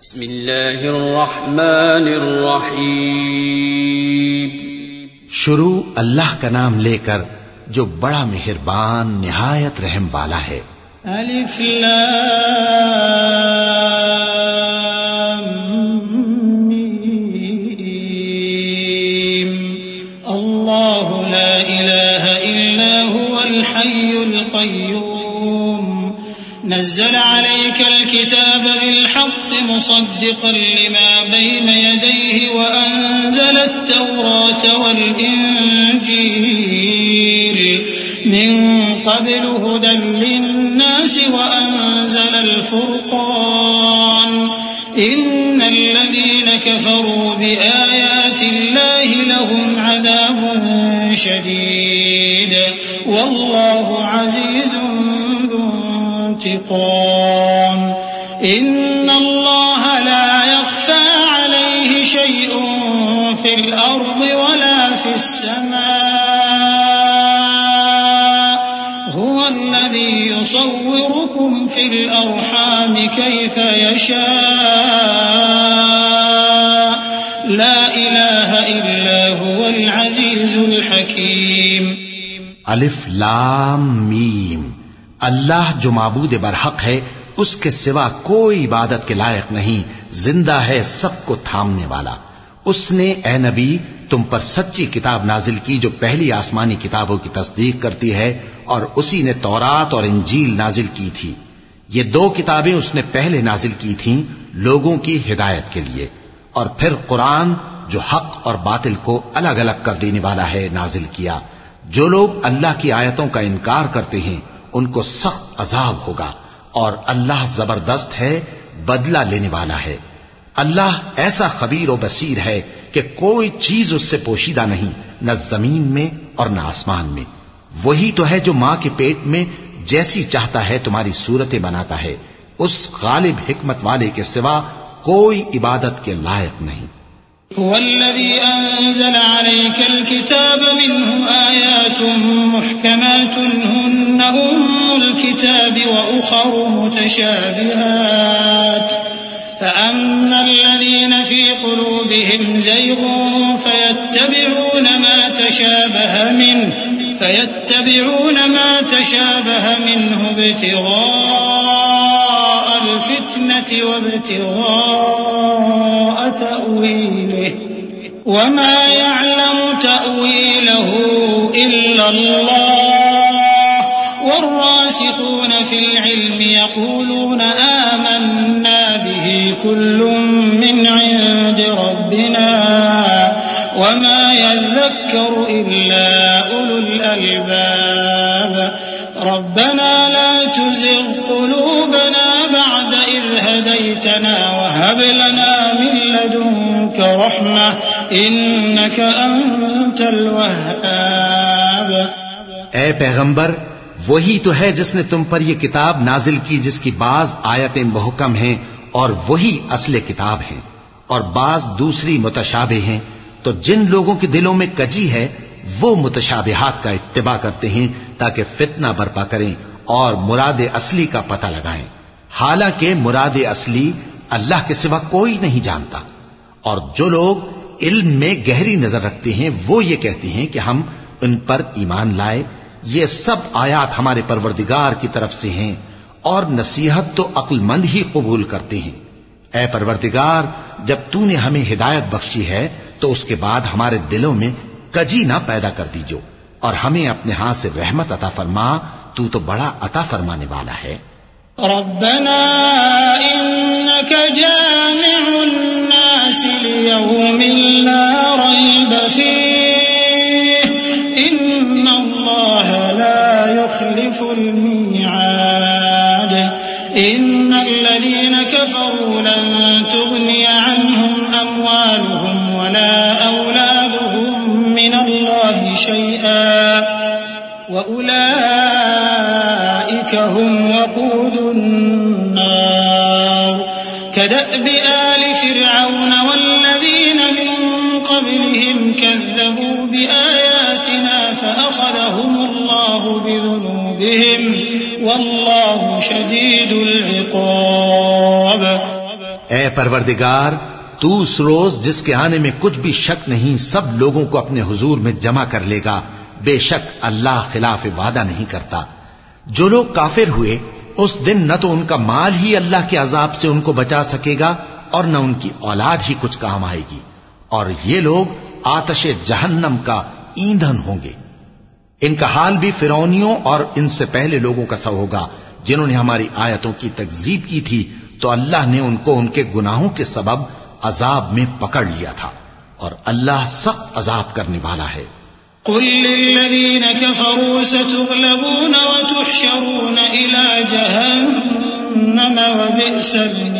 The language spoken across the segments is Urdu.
بسم اللہ الرحمن الرحیم. شروع اللہ کا نام لے کر جو بڑا مہربان نہایت رحم والا ہے. الف لام میم. اللہ لا الہ الا هو الحی القیوم نزل عليك الكتاب بالحق مصدقا لما بين يديه وأنزل التوراة والإنجيل من قبل هدى للناس وأنزل الفرقان إن الذين كفروا بآيات الله لهم عذاب شديد والله عزيز انتقام. إن الله لا يخفى عليه شيء في الأرض ولا في السماء هو الذي يصوركم في الأرحام كيف يشاء لا إله إلا هو العزيز الحكيم. الف لام میم. اللہ جو معبود برحق ہے اس کے سوا کوئی عبادت کے لائق نہیں، زندہ ہے، سب کو تھامنے والا. اس نے اے نبی تم پر سچی کتاب نازل کی جو پہلی آسمانی کتابوں کی تصدیق کرتی ہے، اور اسی نے تورات اور انجیل نازل کی تھی. یہ دو کتابیں اس نے پہلے نازل کی تھیں لوگوں کی ہدایت کے لیے، اور پھر قرآن جو حق اور باطل کو الگ الگ کر دینے والا ہے نازل کیا. جو لوگ اللہ کی آیتوں کا انکار کرتے ہیں ان کو سخت عذاب ہوگا، اور اللہ زبردست ہے، بدلہ لینے والا ہے. اللہ ایسا خبیر و بصیر ہے کہ کوئی چیز اس سے پوشیدہ نہیں، نہ زمین میں اور نہ آسمان میں. وہی تو ہے جو ماں کے پیٹ میں جیسی چاہتا ہے تمہاری صورتیں بناتا ہے. اس غالب حکمت والے کے سوا کوئی عبادت کے لائق نہیں. هو الذي أنزل عليك الكتاب منه آيات محكمات هن أم الكتاب وأخر متشابهات فأما الذين في قلوبهم زيغ فيتبعون ما تشابه منه ابتغاء الفتنة وابتغاء تأويله وما يعلم تأويله إلا الله والراسخون في العلم يقولون آمنا به كل من عند ربنا وما يذكر إلا أولو الألباب. ربنا لا تزغ قلوبنا بعد إذ هديتنا وهب لنا من لدنك رحمة إنك أنت الوهاب. اے پیغمبر، وہی تو ہے جس نے تم پر یہ کتاب نازل کی جس کی بعض آیتیں محکم ہیں اور وہی اصل کتاب ہیں، اور بعض دوسری متشابہ ہیں. تو جن لوگوں کے دلوں میں کجی ہے وہ متشابہات کا اتباع کرتے ہیں تاکہ فتنہ برپا کریں اور مراد اصلی کا پتہ لگائیں، حالانکہ مراد اصلی اللہ کے سوا کوئی نہیں جانتا. اور جو لوگ علم میں گہری نظر رکھتے ہیں وہ یہ کہتے ہیں کہ ہم ان پر ایمان لائے. یہ سب آیات ہمارے پروردگار کی طرف سے ہیں اور نصیحت تو عقل مند ہی قبول کرتے ہیں. اے پروردگار، جب تو نے ہمیں ہدایت بخشی ہے تو اس کے بعد ہمارے دلوں میں کجی نہ پیدا کر دیجو، اور ہمیں اپنے ہاتھ سے رحمت عطا فرما، تو بڑا عطا فرمانے والا ہے. ربنا انك جامع الناس ليوم لا ريب فيه ان الله لا يخلف الميعاد. ان الذين كفروا لن تغني عنهم اموالهم ولا اولادهم من الله شيئا واولئك هم وقود النار. كدأب آل فرعون والذين من قبلهم كذبوا بآياتنا فأخذهم الله بذنوبهم والله شديد العقاب. اے پروردگار، تو اس روز جس کے آنے میں کچھ بھی شک نہیں سب لوگوں کو اپنے حضور میں جمع کر لے گا، بے شک اللہ خلاف وعدہ نہیں کرتا۔ جو لوگ کافر ہوئے اس دن نہ تو ان کا مال ہی اللہ کے عذاب سے ان کو بچا سکے گا اور نہ ان کی اولاد ہی کچھ کام آئے گی، اور یہ لوگ آتش جہنم کا ایندھن ہوں گے۔ ان کا حال بھی فرعونیوں اور ان سے پہلے لوگوں کا سا ہوگا جنہوں نے ہماری آیتوں کی تکذیب کی تھی، تو اللہ نے ان کو ان کے گناہوں کے سبب عذاب میں پکڑ لیا تھا، اور اللہ سخت عذاب کرنے والا ہے۔ قل للذين كفروا ستغلبون وتحشرون إلى جهنم وبئس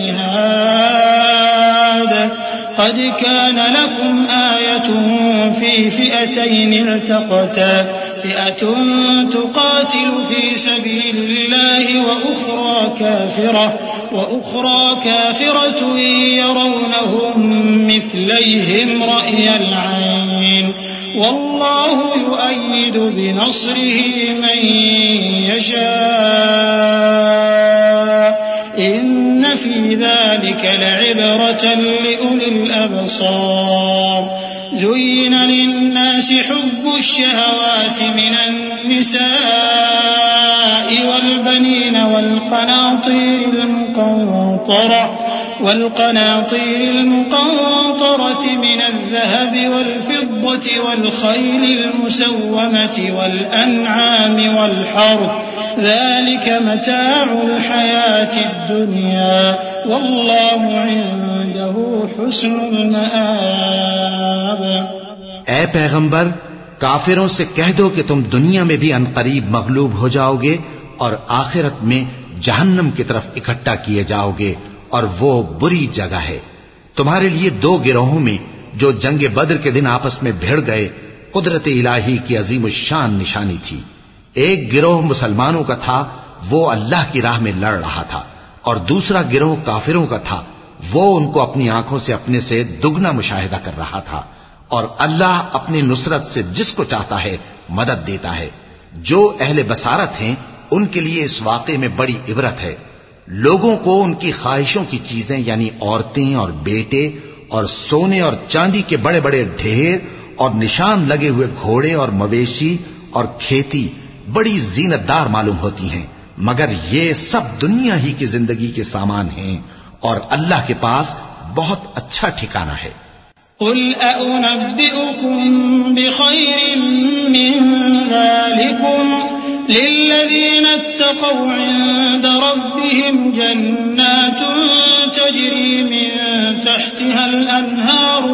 المهاد قد كان لكم آية في فئتين التقتا فئة تقاتل في سبيل الله وأخرى كافرة يرونهم مثليهم رأي العين والله يؤيد بنصره من يشاء إن في ذلك لعبرة لأولي الأبصار زين للناس حب الشهوات من النساء والبنين والقناطير المقنطرة من الذهب والفضة والخيل المسومة والأنعام والحرث ذلك متاع الحياة الدنيا والله عنده حسن المآب۔ اے پیغمبر، کافروں سے کہہ دو کہ تم دنیا میں بھی عنقریب مغلوب ہو جاؤ گے اور آخرت میں جہنم کی طرف اکٹھا کیے جاؤ گے، اور وہ بری جگہ ہے۔ تمہارے لیے دو گروہوں میں جو جنگ بدر کے دن آپس میں بھڑ گئے قدرت الہی کی عظیم الشان نشانی تھی۔ ایک گروہ مسلمانوں کا تھا، وہ اللہ کی راہ میں لڑ رہا تھا، اور دوسرا گروہ کافروں کا تھا، وہ ان کو اپنی آنکھوں سے اپنے سے دگنا مشاہدہ کر رہا تھا، اور اللہ اپنی نصرت سے جس کو چاہتا ہے مدد دیتا ہے۔ جو اہل بصارت ہیں ان کے لیے اس واقعے میں بڑی عبرت ہے۔ لوگوں کو ان کی خواہشوں کی چیزیں یعنی عورتیں اور بیٹے اور سونے اور چاندی کے بڑے بڑے ڈھیر اور نشان لگے ہوئے گھوڑے اور مویشی اور کھیتی بڑی زینت دار معلوم ہوتی ہیں، مگر یہ سب دنیا ہی کی زندگی کے سامان ہیں، اور اللہ کے پاس بہت اچھا ٹھکانہ ہے۔ قل أأنبئكم بخير من ذلكم للذين اتقوا عند ربهم جنات تجري من تحتها الأنهار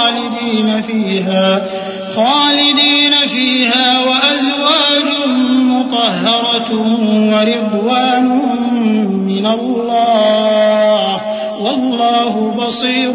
خالدين فيها وأزواج مطهرة ورضوان من الله والله بصير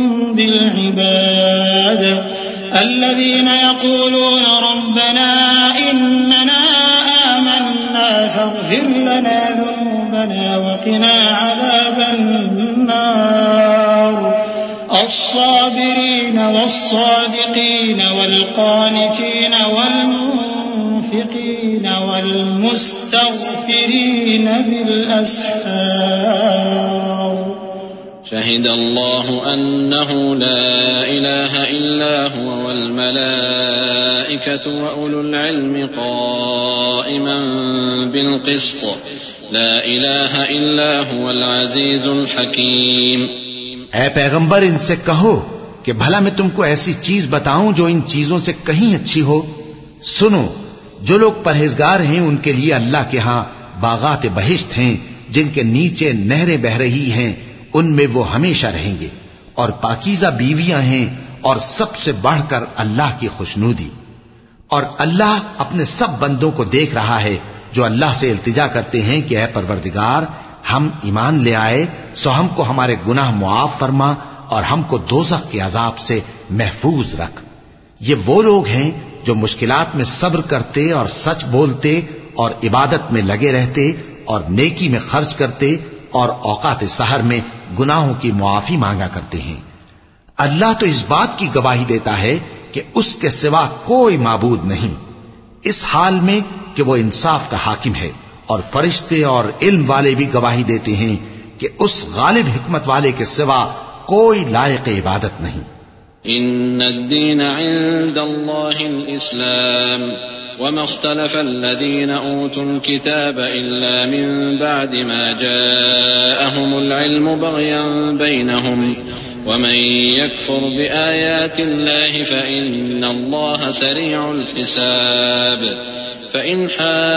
بالعباد الذين يقولون ربنا إننا آمنا فاغفر لنا ذنوبنا وقنا عذاب النار الصابرين والصادقين والقانتين والمنفقين والمستغفرين بالأسحار شهد الله أنه لا إله إلا هو والملائكة وأولو العلم قائما بالقسط لا إله إلا هو العزيز الحكيم۔ اے پیغمبر، ان سے کہو کہ بھلا میں تم کو ایسی چیز بتاؤں جو ان چیزوں سے کہیں اچھی ہو۔ سنو، جو لوگ پرہیزگار ہیں ان کے لیے اللہ کے ہاں باغات بہشت ہیں جن کے نیچے نہریں بہ رہی ہیں، ان میں وہ ہمیشہ رہیں گے، اور پاکیزہ بیویاں ہیں، اور سب سے بڑھ کر اللہ کی خوشنودی۔ اور اللہ اپنے سب بندوں کو دیکھ رہا ہے جو اللہ سے التجا کرتے ہیں کہ اے پروردگار، ہم ایمان لے آئے سو ہم کو ہمارے گناہ معاف فرما اور ہم کو دوزخ کے عذاب سے محفوظ رکھ۔ یہ وہ لوگ ہیں جو مشکلات میں صبر کرتے اور سچ بولتے اور عبادت میں لگے رہتے اور نیکی میں خرچ کرتے اور اوقات سحر میں گناہوں کی معافی مانگا کرتے ہیں۔ اللہ تو اس بات کی گواہی دیتا ہے کہ اس کے سوا کوئی معبود نہیں، اس حال میں کہ وہ انصاف کا حاکم ہے، اور فرشتے اور علم والے بھی گواہی دیتے ہیں کہ اس غالب حکمت والے کے سوا کوئی لائق عبادت نہیں. ان الدین عند اللہ الاسلام وما اختلف الذين اوتوا الكتاب الا من بعد ما جاءهم العلم بغيا بينهم ومن يكفر بآيات الله فإن الله سريع الحساب. فإن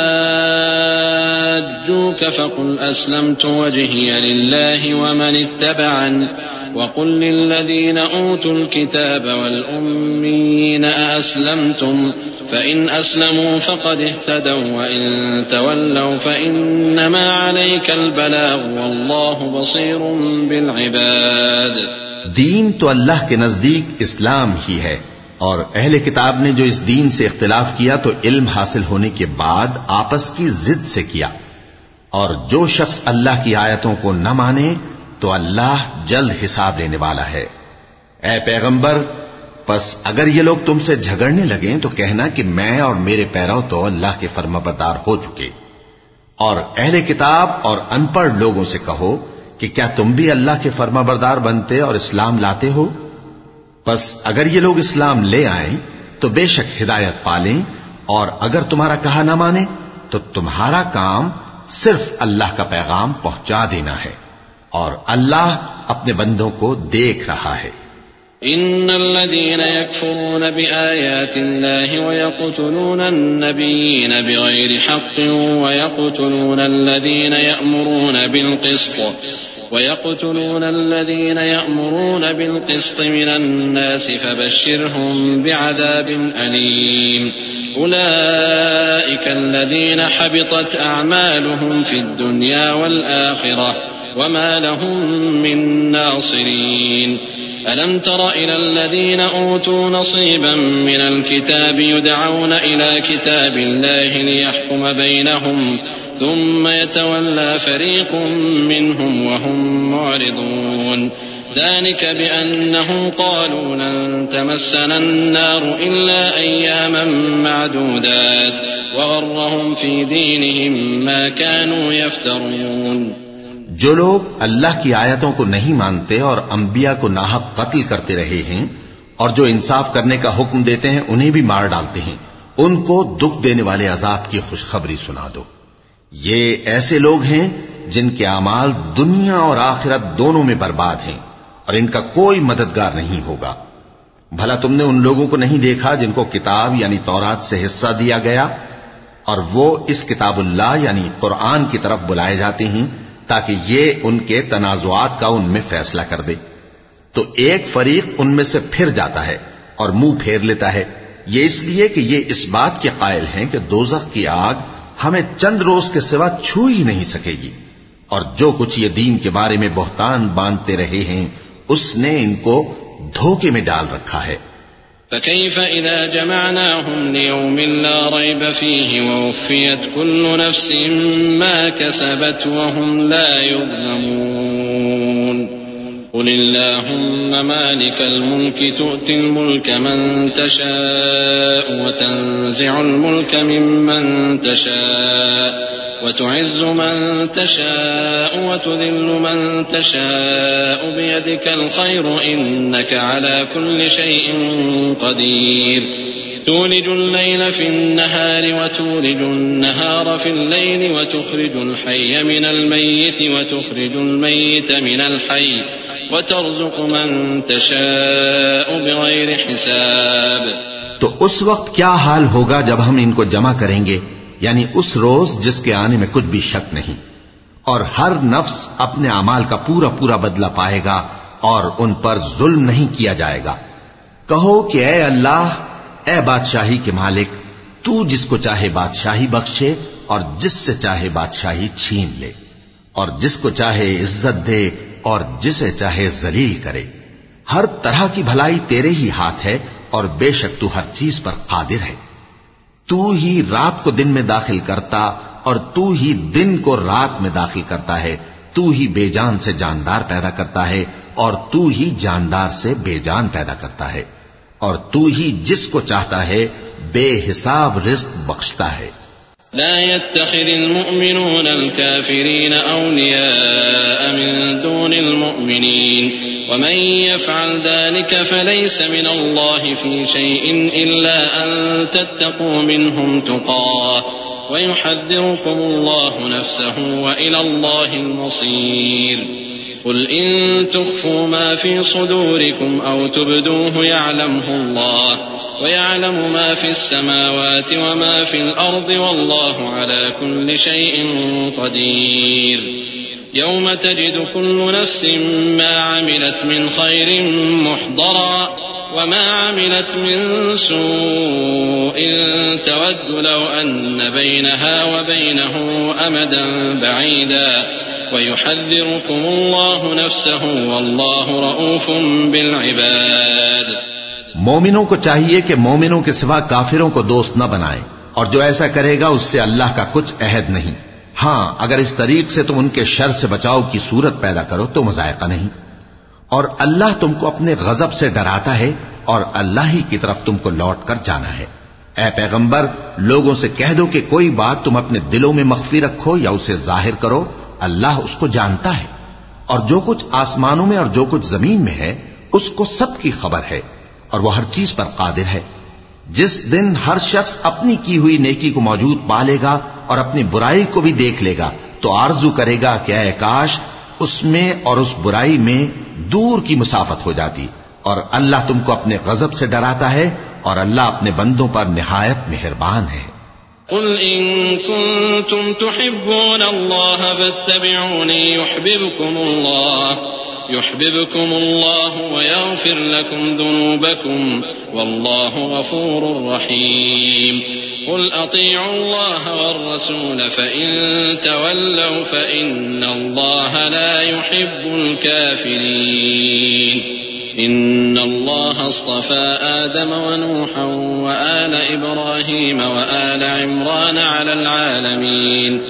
حاجوك فقل أسلمت وجهي لله ومن اتبعني وقل للذين أوتوا الكتاب والأميين أأسلمتم فإن أسلموا فقد اهتدوا وإن تولوا فإنما عليك البلاغ والله بصير بالعباد. دین تو اللہ کے نزدیک اسلام ہی ہے، اور اہل کتاب نے جو اس دین سے اختلاف کیا تو علم حاصل ہونے کے بعد آپس کی ضد سے کیا، اور جو شخص اللہ کی آیتوں کو نہ مانے تو اللہ جلد حساب لینے والا ہے. اے پیغمبر، پس اگر یہ لوگ تم سے جھگڑنے لگیں تو کہنا کہ میں اور میرے پیرو تو اللہ کے فرمانبردار ہو چکے. اور اہل کتاب اور ان پڑھ لوگوں سے کہو کہ کیا تم بھی اللہ کے فرمانبردار بنتے اور اسلام لاتے ہو؟ پس اگر یہ لوگ اسلام لے آئیں تو بے شک ہدایت پالیں، اور اگر تمہارا کہا نہ مانے تو تمہارا کام صرف اللہ کا پیغام پہنچا دینا ہے، اور اللہ اپنے بندوں کو دیکھ رہا ہے. ان الذين يكفرون بآيات الله ويقتلون النبيين بغير حق ويقتلون الذين يأمرون بالقسط من الناس فبشرهم بعذاب أليم. أولئك الذين حبطت أعمالهم في الدنيا والآخرة وما لهم من ناصرين. ألم تر إلى الذين أوتوا نصيبا من الكتاب يدعون إلى كتاب الله ليحكم بينهم ثم يتولى فريق منهم وهم معرضون. ذلك بأنهم قالوا لن تمسنا النار إلا أياما معدودات وغرهم في دينهم ما كانوا يفترون. جو لوگ اللہ کی آیتوں کو نہیں مانتے اور انبیاء کو ناحق قتل کرتے رہے ہیں اور جو انصاف کرنے کا حکم دیتے ہیں انہیں بھی مار ڈالتے ہیں، ان کو دکھ دینے والے عذاب کی خوشخبری سنا دو. یہ ایسے لوگ ہیں جن کے اعمال دنیا اور آخرت دونوں میں برباد ہیں، اور ان کا کوئی مددگار نہیں ہوگا. بھلا تم نے ان لوگوں کو نہیں دیکھا جن کو کتاب یعنی تورات سے حصہ دیا گیا، اور وہ اس کتاب اللہ یعنی قرآن کی طرف بلائے جاتے ہیں تاکہ یہ ان کے تنازعات کا ان میں فیصلہ کر دے، تو ایک فریق ان میں سے پھر جاتا ہے اور منہ پھیر لیتا ہے، یہ اس لیے کہ یہ اس بات کے قائل ہیں کہ دوزخ کی آگ ہمیں چند روز کے سوا چھو ہی نہیں سکے گی، اور جو کچھ یہ دین کے بارے میں بہتان باندھتے رہے ہیں اس نے ان کو دھوکے میں ڈال رکھا ہے. فكيف إذا جمعناهم ليوم لا ريب فيه ووفيت كل نفس ما كسبت وهم لا يظلمون. قل اللهم مالك الملك تؤتي الملك من تشاء وتنزع الملك ممن تشاء وتعز من تشاء وتذل من تشاء بيدك الخير إنك على كل شيء قدير. تولج الليل في النهار وتولج النهار في الليل وتخرج الحي من الميت وتخرج الميت من الحي وترزق من تشاء بغير حساب. تو اس وقت کیا حال ہوگا جب ہم ان کو جمع کریں گے، یعنی اس روز جس کے آنے میں کچھ بھی شک نہیں، اور ہر نفس اپنے اعمال کا پورا پورا بدلہ پائے گا اور ان پر ظلم نہیں کیا جائے گا. کہو کہ اے اللہ، اے بادشاہی کے مالک، تو جس کو چاہے بادشاہی بخشے اور جس سے چاہے بادشاہی چھین لے، اور جس کو چاہے عزت دے اور جسے چاہے ذلیل کرے. ہر طرح کی بھلائی تیرے ہی ہاتھ ہے اور بے شک تو ہر چیز پر قادر ہے. تو ہی رات کو دن میں داخل کرتا اور تو ہی دن کو رات میں داخل کرتا ہے. تو ہی بے جان سے جاندار پیدا کرتا ہے اور تو ہی جاندار سے بے جان پیدا کرتا ہے، اور تو ہی جس کو چاہتا ہے بے حساب رزق بخشتا ہے. لا يتخذ المؤمنون الكافرين أولياء من دون المؤمنين ومن يفعل ذلك فليس من الله في شيء إلا أن تتقوا منهم تقاه ويحذركم الله نفسه وإلى الله المصير قل إن تخفوا ما في صدوركم أو تبدوه يعلمه الله ويعلم ما في السماوات وما في الأرض والله على كل شيء قدير يوم تجد كل نفس ما عملت من خير محضرا وما عملت من سوء تود لو أن بينها وبينه أمدا بعيدا ويحذركم الله نفسه والله رؤوف بالعباد. مومنوں کو چاہیے کہ مومنوں کے سوا کافروں کو دوست نہ بنائیں، اور جو ایسا کرے گا اس سے اللہ کا کچھ عہد نہیں. ہاں اگر اس طریق سے تم ان کے شر سے بچاؤ کی صورت پیدا کرو تو مذائقہ نہیں. اور اللہ تم کو اپنے غضب سے ڈراتا ہے اور اللہ ہی کی طرف تم کو لوٹ کر جانا ہے. اے پیغمبر لوگوں سے کہہ دو کہ کوئی بات تم اپنے دلوں میں مخفی رکھو یا اسے ظاہر کرو، اللہ اس کو جانتا ہے، اور جو کچھ آسمانوں میں اور جو کچھ زمین میں ہے اس کو سب کی خبر ہے اور وہ ہر چیز پر قادر ہے. جس دن ہر شخص اپنی کی ہوئی نیکی کو موجود پا لے گا اور اپنی برائی کو بھی دیکھ لے گا تو آرزو کرے گا کہ اے کاش اس میں اور اس برائی میں دور کی مسافت ہو جاتی. اور اللہ تم کو اپنے غضب سے ڈراتا ہے اور اللہ اپنے بندوں پر نہایت مہربان ہے. قل إن كنتم تحبون الله فاتبعوني يحببكم الله ويغفر لكم ذنوبكم والله غفور رحيم. قل أطيعوا الله والرسول فإن تولوا فإن الله لا يحب الكافرين. إن الله اصطفى آدم ونوحا وآل إبراهيم وآل عمران على العالمين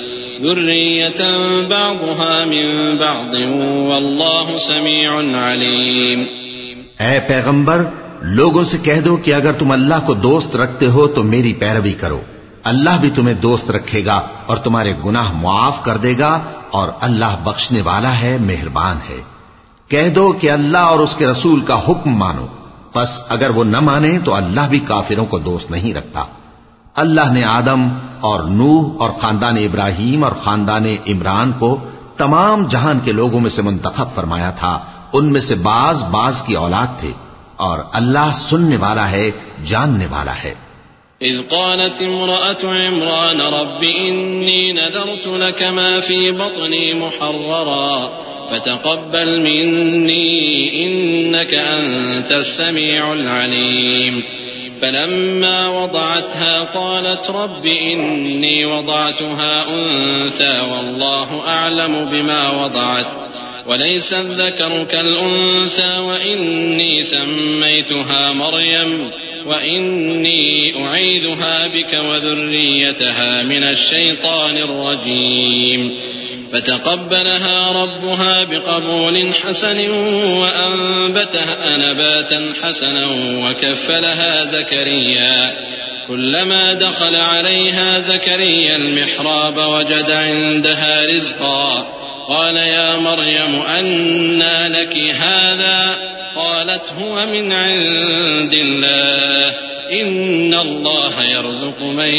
ذرية بعضها من بعض والله سميع عليم. اے پیغمبر لوگوں سے کہہ دو کہ اگر تم اللہ کو دوست رکھتے ہو تو میری پیروی کرو، اللہ بھی تمہیں دوست رکھے گا اور تمہارے گناہ معاف کر دے گا اور اللہ بخشنے والا ہے، مہربان ہے. کہہ دو کہ اللہ اور اس کے رسول کا حکم مانو، پس اگر وہ نہ مانے تو اللہ بھی کافروں کو دوست نہیں رکھتا. اللہ نے آدم اور نوح اور خاندان ابراہیم اور خاندان عمران کو تمام جہان کے لوگوں میں سے منتخب فرمایا تھا. ان میں سے بعض کی اولاد تھے، اور اللہ سننے والا ہے، جاننے والا ہے. إذ قالت امرأة عمران رب إني نذرت لك ما في بطني محررا فتقبل مني إنك أنت السميع العليم. فلما وضعتها قالت رب إني وضعتها أنثى والله أعلم بما وضعت وليس الذكر كالأنثى وإني سميتها مريم وإني أعيذها بك وذريتها من الشيطان الرجيم. فتقبلها ربها بقبول حسن وأنبتها نباتا حسنا وكفلها زكريا. كلما دخل عليها زكريا المحراب وجد عندها رزقا قال يا مريم أنى لك هذا قالت هو من عند الله إن الله يرزق من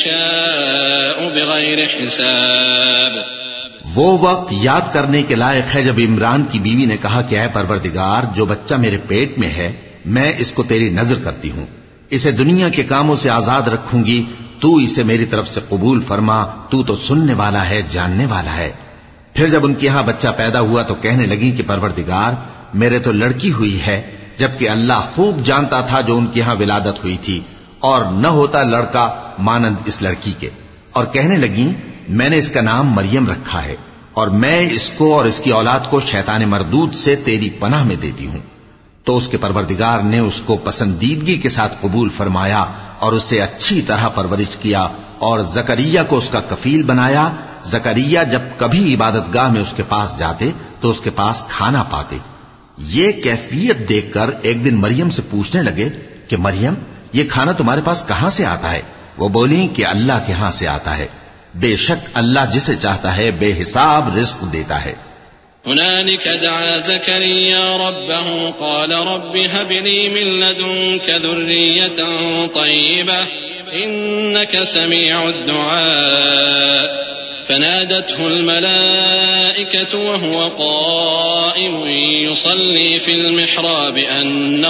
يشاء بغير حساب. وہ وقت یاد کرنے کے لائق ہے جب عمران کی بیوی نے کہا کہ اے پروردگار جو بچہ میرے پیٹ میں ہے میں اس کو تیری نظر کرتی ہوں، اسے دنیا کے کاموں سے آزاد رکھوں گی، تو اسے میری طرف سے قبول فرما، تو سننے والا ہے، جاننے والا ہے. پھر جب ان کے یہاں بچہ پیدا ہوا تو کہنے لگی کہ پروردگار میرے تو لڑکی ہوئی ہے، جبکہ اللہ خوب جانتا تھا جو ان کے یہاں ولادت ہوئی تھی، اور نہ ہوتا لڑکا مانند اس لڑکی کے. اور کہنے لگی میں نے اس کا نام مریم رکھا ہے اور میں اس کو اور اس کی اولاد کو شیطان مردود سے تیری پناہ میں دیتی ہوں. تو اس کے پروردگار نے اس کو پسندیدگی کے ساتھ قبول فرمایا اور اسے اچھی طرح پرورش کیا اور زکریا کو اس کا کفیل بنایا. زکریا جب کبھی عبادت گاہ میں اس کے پاس جاتے تو اس کے پاس کھانا پاتے. یہ کیفیت دیکھ کر ایک دن مریم سے پوچھنے لگے کہ مریم یہ کھانا تمہارے پاس کہاں سے آتا ہے؟ وہ بولی کہ اللہ کے ہاں سے آتا ہے، بے شک اللہ جسے چاہتا ہے بے حساب رزق دیتا ہے۔ هنالك دعا زكريا ربه قال رب هب لي من لدنك ذرية طيبة إنك سميع الدعاء فنادته الملائكة وهو قائم يصلي في المحراب أن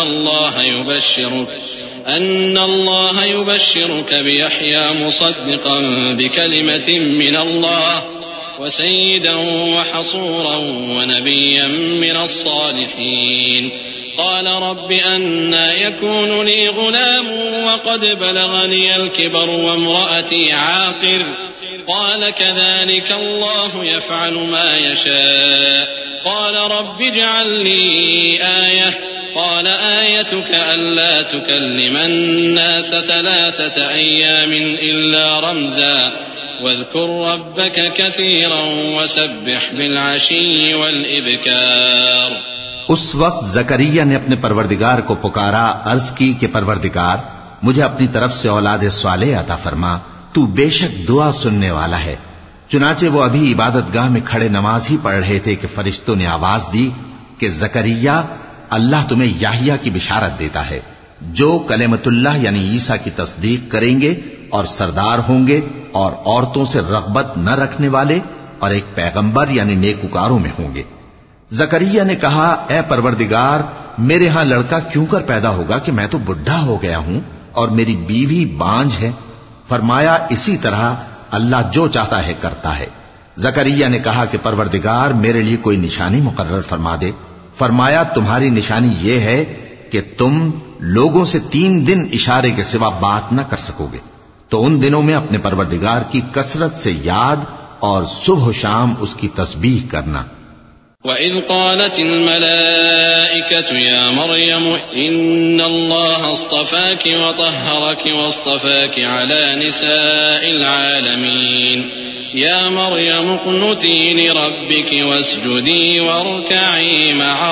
الله يبشرك بيحيى مصدقا بكلمة من الله وسيدا وحصورا ونبيا من الصالحين قال رب أنى يكون لي غلام وقد بلغني الكبر وامرأتي عاقر قال كذلك الله يفعل ما يشاء قال رب اجعل لي آية قال آيتك ألا تكلم الناس 3 أيام إلا رمزا واذكر ربك كثيرا وسبح بالعشي والإبكار۔ اس وقت زکریا نے اپنے پروردگار کو پکارا، عرض کی کہ پروردگار مجھے اپنی طرف سے اولاد صالح عطا فرما، تو بے شک دعا سننے والا ہے۔ چنانچہ وہ ابھی عبادت گاہ میں کھڑے نماز ہی پڑھ رہے تھے کہ فرشتوں نے آواز دی کہ زکریا اللہ تمہیں یحییٰ کی بشارت دیتا ہے جو کلمت اللہ یعنی عیسیٰ کی تصدیق کریں گے اور سردار ہوں گے اور عورتوں سے رغبت نہ رکھنے والے اور ایک پیغمبر یعنی نیکوکاروں میں ہوں گے۔ زکریا نے کہا اے پروردگار میرے ہاں لڑکا کیوں کر پیدا ہوگا کہ میں تو بڈھا ہو گیا ہوں اور میری بیوی بانجھ ہے۔ فرمایا اسی طرح اللہ جو چاہتا ہے کرتا ہے۔ زکریا نے کہا کہ پروردگار میرے لیے کوئی نشانی مقرر فرما دے۔ فرمایا تمہاری نشانی یہ ہے کہ تم لوگوں سے 3 دن اشارے کے سوا بات نہ کر سکو گے، تو ان دنوں میں اپنے پروردگار کی کثرت سے یاد اور صبح و شام اس کی تسبیح کرنا۔ وَإِذْ قَالَتِ الْمَلَائِكَةُ يَا مَرْيَمُ إِنَّ اللَّهَ اصْطَفَاكِ وَطَهَّرَكِ وَاصْطَفَاكِ عَلَى نِسَاءِ الْعَالَمِينَ يَا مَرْيَمُ اقْنُتِي لِرَبِّكِ وَاسْجُدِي وَارْكَعِي مَعَ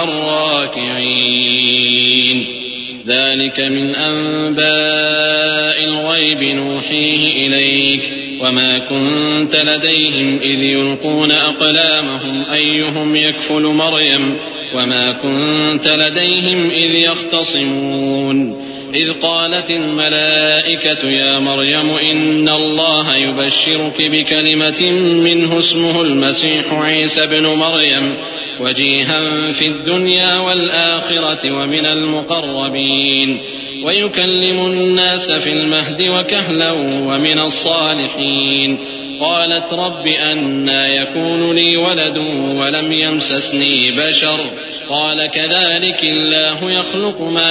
الرَّاكِعِينَ ذلك من أنباء الغيب نوحيه إليك وما كنت لديهم إذ يلقون أقلامهم أيهم يكفل مريم وما كنت لديهم إذ يختصمون إذ قالت الملائكة يا مريم إن الله يبشرك بكلمة منه اسمه المسيح عيسى ابن مريم وجيها في الدنيا والآخرة ومن المقربين ويكلم الناس في المهد وكهلا ومن الصالحين قالت رب أنى يكون لي ولد ولم يمسسني بشر قال كذلك الله يخلق ما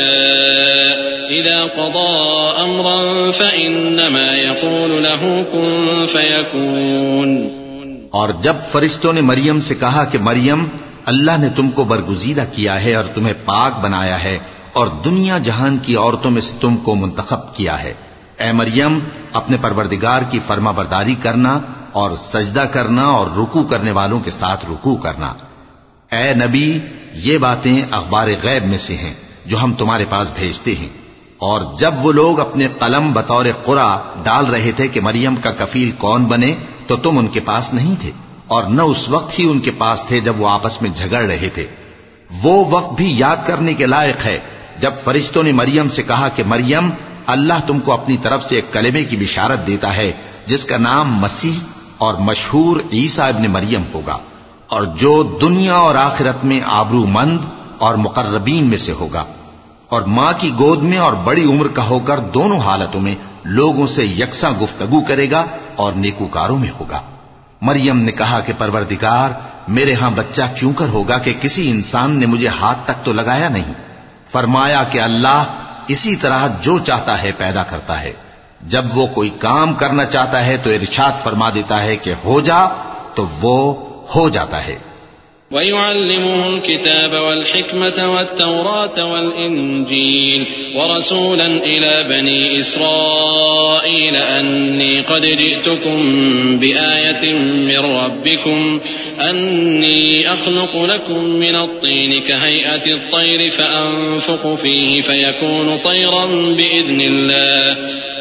يشاء إذا قضى أمرا فإنما يقول له كن فيكون۔ اور جب فرشتوں نے مریم سے کہا کہ مریم اللہ نے تم کو برگزیدہ کیا ہے اور تمہیں پاک بنایا ہے اور دنیا جہان کی عورتوں میں سے تم کو منتخب کیا ہے، اے مریم اپنے پروردگار کی فرما برداری کرنا اور سجدہ کرنا اور رکوع کرنے والوں کے ساتھ رکوع کرنا۔ اے نبی یہ باتیں اخبار غیب میں سے ہیں جو ہم تمہارے پاس بھیجتے ہیں۔ اور جب وہ لوگ اپنے قلم بطور قرعہ ڈال رہے تھے کہ مریم کا کفیل کون بنے تو تم ان کے پاس نہیں تھے اور نہ اس وقت ہی ان کے پاس تھے جب وہ آپس میں جھگڑ رہے تھے۔ وہ وقت بھی یاد کرنے کے لائق ہے جب فرشتوں نے مریم سے کہا کہ مریم اللہ تم کو اپنی طرف سے ایک کلمے کی بشارت دیتا ہے جس کا نام مسیح اور مشہور عیسیٰ ابن مریم ہوگا، اور جو دنیا اور آخرت میں آبرو مند اور مقربین میں سے ہوگا، اور ماں کی گود میں اور بڑی عمر کا ہو کر دونوں حالتوں میں لوگوں سے یکساں گفتگو کرے گا اور نیکوکاروں میں ہوگا۔ مریم نے کہا کہ پروردگار میرے ہاں بچہ کیوں کر ہوگا کہ کسی انسان نے مجھے ہاتھ تک تو لگایا نہیں۔ فرمایا کہ اللہ اسی طرح جو چاہتا ہے پیدا کرتا ہے، جب وہ کوئی کام کرنا چاہتا ہے تو ارشاد فرما دیتا ہے کہ ہو جا تو وہ ہو جاتا ہے۔ وَيُعَلِّمُهُ الْكِتَابَ وَالْحِكْمَةَ وَالتَّوْرَاةَ وَالْإِنْجِيلَ وَرَسُولًا إِلَى بَنِي إِسْرَائِيلَ أَنِّي قَدْ جِئْتُكُمْ بِآيَةٍ مِّن رَّبِّكُمْ أَنِّي أَخْلُقُ لَكُم مِّنَ الطِّينِ كَهَيْئَةِ الطَّيْرِ فَأَنفُخُ فِيهِ فَيَكُونُ طَيْرًا بِإِذْنِ اللَّهِ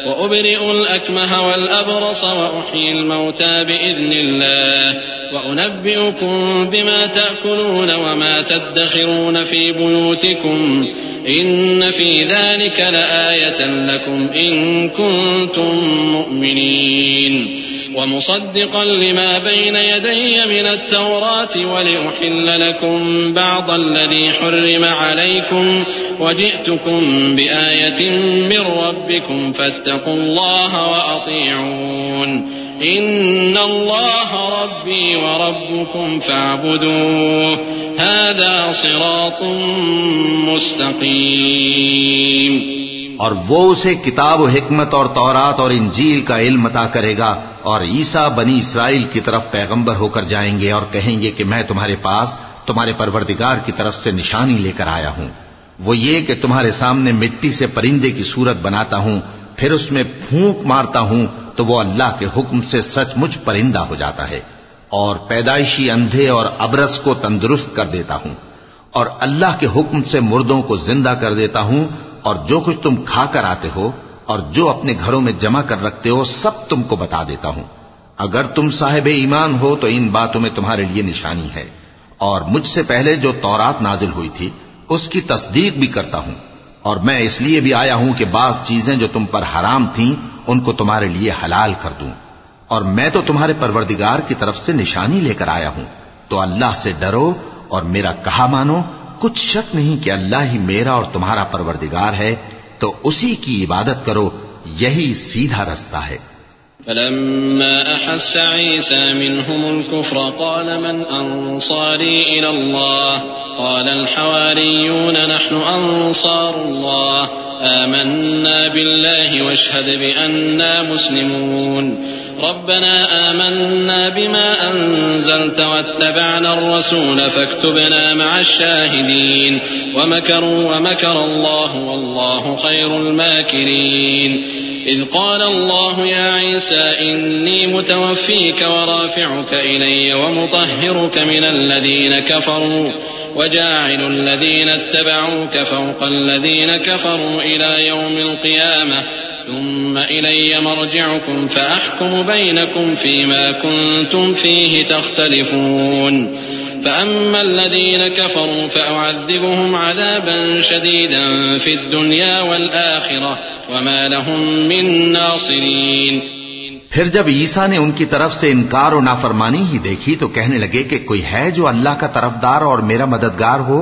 وأبرئ الأكمه والأبرص وأحيي الموتى بإذن الله وأنبئكم بما تأكلون وما تدخرون في بيوتكم إن في ذلك لآية لكم إن كنتم مؤمنين ومصدقا لما بين يدي من التوراة ولأحل لكم بعض الذي حرم عليكم وجئتكم بآية من ربكم فاتقوا الله وأطيعون إن الله ربي وربكم فاعبدوه هذا صراط مستقيم. اور وہ اسے کتاب و حکمت اور تورات اور انجیل کا علم عطا کرے گا، اور عیسیٰ بنی اسرائیل کی طرف پیغمبر ہو کر جائیں گے اور کہیں گے کہ میں تمہارے پاس تمہارے پروردگار کی طرف سے نشانی لے کر آیا ہوں، وہ یہ کہ تمہارے سامنے مٹی سے پرندے کی صورت بناتا ہوں، پھر اس میں پھونک مارتا ہوں تو وہ اللہ کے حکم سے سچ مچ پرندہ ہو جاتا ہے، اور پیدائشی اندھے اور ابرص کو تندرست کر دیتا ہوں، اور اللہ کے حکم سے مردوں کو زندہ کر دیتا ہوں، اور جو کچھ تم کھا کر آتے ہو اور جو اپنے گھروں میں جمع کر رکھتے ہو سب تم کو بتا دیتا ہوں. اگر تم صاحب ایمان ہو تو ان باتوں میں تمہارے لیے نشانی ہے، اور مجھ سے پہلے جو تورات نازل ہوئی تھی اس کی تصدیق بھی کرتا ہوں، اور میں اس لیے بھی آیا ہوں کہ بعض چیزیں جو تم پر حرام تھیں ان کو تمہارے لیے حلال کر دوں، اور میں تو تمہارے پروردگار کی طرف سے نشانی لے کر آیا ہوں. تو اللہ سے ڈرو اور میرا کہا مانو، کچھ شک نہیں کہ اللہ ہی میرا اور تمہارا پروردگار ہے، تو اسی کی عبادت کرو، یہی سیدھا رستہ ہے. فلما أحس عيسى منهم الكفر قال من أنصاري إلى الله قال الحواريون نحن أنصار الله آمنا بالله واشهد بأننا مسلمون ربنا آمنا بما أنزلت واتبعنا الرسول فاكتبنا مع الشاهدين ومكروا ومكر الله والله خير الماكرين إذ قال الله يا عيسى إني متوفيك ورافعك إلي ومطهرك من الذين كفروا وجاعل الذين اتبعوك فوق الذين كفروا إلى يوم القيامة ثم إلي مرجعكم فأحكم بينكم فيما كنتم فيه تختلفون فأما الذين كفروا فأعذبهم عذابا شديدا في الدنيا والآخرة وما لهم من ناصرين. پھر جب عیسیٰ نے ان کی طرف سے انکار و نافرمانی ہی دیکھی تو کہنے لگے کہ کوئی ہے جو اللہ کا طرفدار اور میرا مددگار ہو؟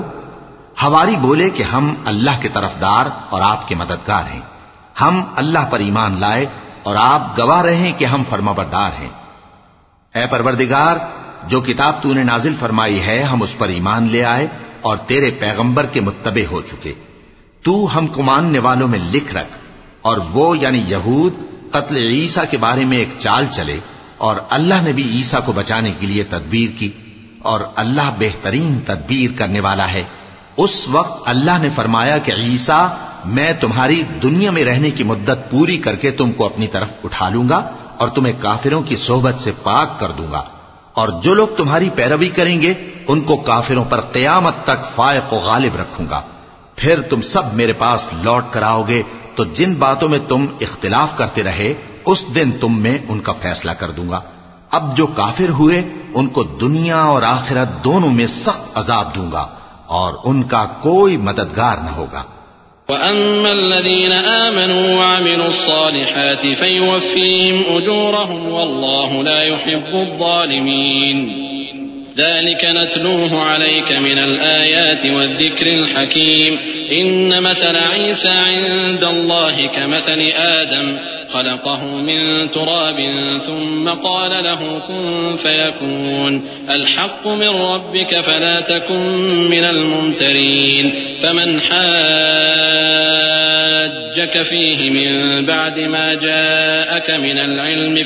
حواری بولے کہ ہم اللہ کے طرفدار اور آپ کے مددگار ہیں، ہم اللہ پر ایمان لائے اور آپ گواہ رہیں کہ ہم فرمانبردار ہیں. اے پروردگار، جو کتاب تو نے نازل فرمائی ہے ہم اس پر ایمان لے آئے اور تیرے پیغمبر کے متبع ہو چکے. تو ہم کو ماننے والوں میں لکھ رکھ. اور وہ یعنی یہود قتل عیسیٰ کے بارے میں ایک چال چلے، اور اللہ نے بھی عیسیٰ کو بچانے کے لیے تدبیر کی، اور اللہ بہترین تدبیر کرنے والا ہے. اس وقت اللہ نے فرمایا کہ عیسیٰ، میں تمہاری دنیا میں رہنے کی مدت پوری کر کے تم کو اپنی طرف اٹھا لوں گا اور تمہیں کافروں کی صحبت سے پاک کر دوں گا، اور جو لوگ تمہاری پیروی کریں گے ان کو کافروں پر قیامت تک فائق و غالب رکھوں گا. پھر تم سب میرے پاس لوٹ کر آؤ گے تو جن باتوں میں تم اختلاف کرتے رہے اس دن تم میں ان کا فیصلہ کر دوں گا. اب جو کافر ہوئے ان کو دنیا اور آخرت دونوں میں سخت عذاب دوں گا اور ان کا کوئی مددگار نہ ہوگا. وَأَمَّا الَّذِينَ آمَنُوا وَعَمِلُوا الصَّالِحَاتِ فَيُوَفِّيهِمْ أُجُورَهُمْ وَاللَّهُ لَا يُحِبُّ الظَّالِمِينَ ذلك نتلوه عليك من الآيات والذكر الحكيم إن مثل عيسى عند الله كمثل آدم خلقه من تراب ثم قال له كن فيكون الحق من ربك فلا تكن من الممترين فمن حاجك فيه من بعد ما جاءك من العلم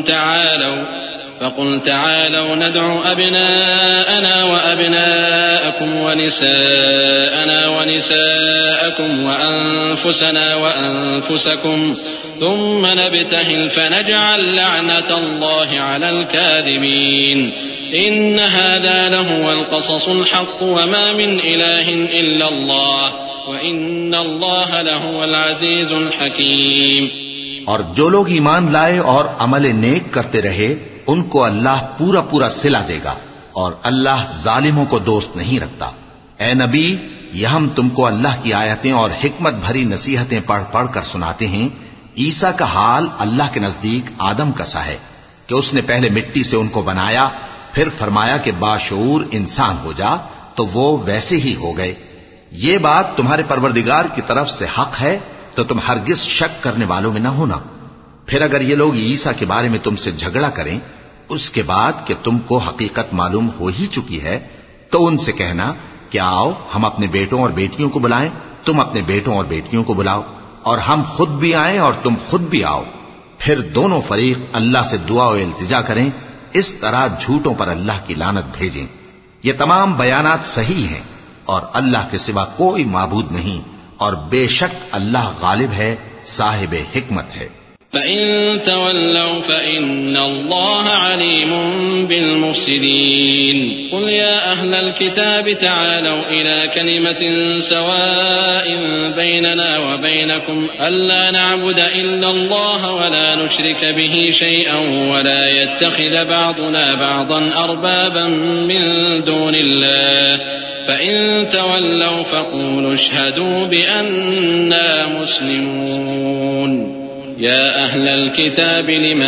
فقل تعالوا ندع أبناءنا وأبناءكم ونساءنا ونساءكم وأنفسنا وأنفسكم ثم نبتهل فنجعل لعنة الله على الكاذبين إن هذا لهو القصص الحق وما من إله إلا الله وإن الله لهو العزيز الحكيم. اور جو لوگ ایمان لائے اور عمل نیک کرتے رہے ان کو اللہ پورا پورا صلہ دے گا، اور اللہ ظالموں کو دوست نہیں رکھتا۔ اے نبی، یہ ہم تم کو اللہ کی آیتیں اور حکمت بھری نصیحتیں پڑھ پڑھ کر سناتے ہیں۔ عیسیٰ کا حال اللہ کے نزدیک آدم کا سا ہے کہ اس نے پہلے مٹی سے ان کو بنایا، پھر فرمایا کہ باشعور انسان ہو جا، تو وہ ویسے ہی ہو گئے۔ یہ بات تمہارے پروردگار کی طرف سے حق ہے، تو تم ہرگز شک کرنے والوں میں نہ ہونا۔ پھر اگر یہ لوگ عیسیٰ کے بارے میں تم سے جھگڑا کریں اس کے بعد کہ تم کو حقیقت معلوم ہو ہی چکی ہے، تو ان سے کہنا کہ آؤ ہم اپنے بیٹوں اور بیٹیوں کو بلائیں، تم اپنے بیٹوں اور بیٹیوں کو بلاؤ، اور ہم خود بھی آئیں اور تم خود بھی آؤ، پھر دونوں فریق اللہ سے دعا و التجا کریں، اس طرح جھوٹوں پر اللہ کی لعنت بھیجیں۔ یہ تمام بیانات صحیح ہیں، اور اللہ کے سوا کوئی معبود نہیں، اور بے شک اللہ غالب ہے، صاحب حکمت ہے۔ فَإِن تَوَلَّوْا فَإِنَّ اللَّهَ عَلِيمٌ بِالْمُفْسِدِينَ قُلْ يَا أَهْلَ الْكِتَابِ تَعَالَوْا إِلَى كَلِمَةٍ سَوَاءٍ بَيْنَنَا وَبَيْنَكُمْ أَلَّا نَعْبُدَ إِلَّا اللَّهَ وَلَا نُشْرِكَ بِهِ شَيْئًا وَلَا يَتَّخِذَ بَعْضُنَا بَعْضًا أَرْبَابًا مِّن دُونِ اللَّهِ فَإِن تَوَلَّوْا فَقُولُوا اشْهَدُوا بِأَنَّا مُسْلِمُونَ يا أهل الكتاب لم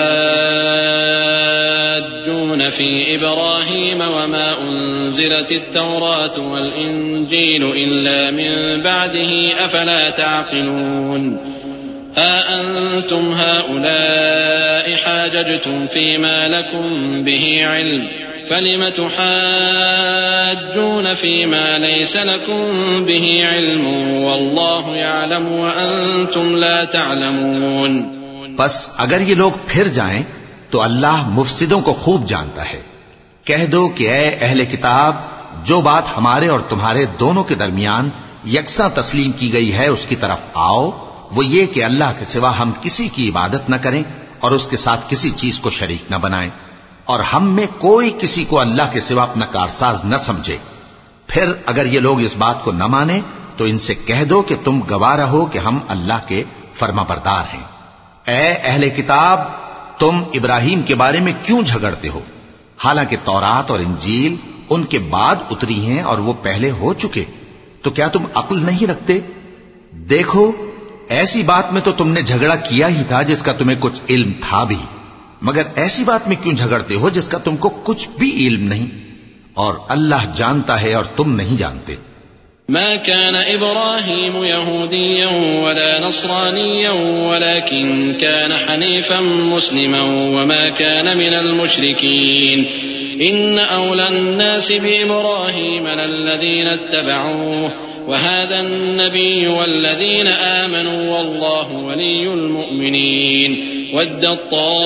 تحاجون في إبراهيم وما أنزلت التوراة والإنجيل إلا من بعده أفلا تعقلون أأنتم هؤلاء حاججتم فيما لكم به علم فلم تحاجون فيما ليس لكم به علم والله يعلم وأنتم لا تعلمون۔ بس اگر یہ لوگ پھر جائیں تو اللہ مفسدوں کو خوب جانتا ہے۔ کہہ دو کہ اے اہل کتاب، جو بات ہمارے اور تمہارے دونوں کے درمیان یکساں تسلیم کی گئی ہے اس کی طرف آؤ، وہ یہ کہ اللہ کے سوا ہم کسی کی عبادت نہ کریں اور اس کے ساتھ کسی چیز کو شریک نہ بنائیں، اور ہم میں کوئی کسی کو اللہ کے سوا اپنا کارساز نہ سمجھے۔ پھر اگر یہ لوگ اس بات کو نہ مانیں تو ان سے کہہ دو کہ تم گواہ رہو کہ ہم اللہ کے فرما بردار ہیں۔ اے اہل کتاب، تم ابراہیم کے بارے میں کیوں جھگڑتے ہو؟ حالانکہ تورات اور انجیل ان کے بعد اتری ہیں اور وہ پہلے ہو چکے، تو کیا تم عقل نہیں رکھتے؟ دیکھو، ایسی بات میں تو تم نے جھگڑا کیا ہی تھا جس کا تمہیں کچھ علم تھا بھی، مگر ایسی بات میں کیوں جھگڑتے ہو جس کا تم کو کچھ بھی علم نہیں؟ اور اللہ جانتا ہے اور تم نہیں جانتے۔ ما كان إبراهيم يهوديا ولا نصرانيا ولكن كان حنيفا مسلما وما كان من المشركين إن أولى الناس بإبراهيم للذين اتبعوه وهذا النبي والذين آمنوا والله ولي المؤمنين ودت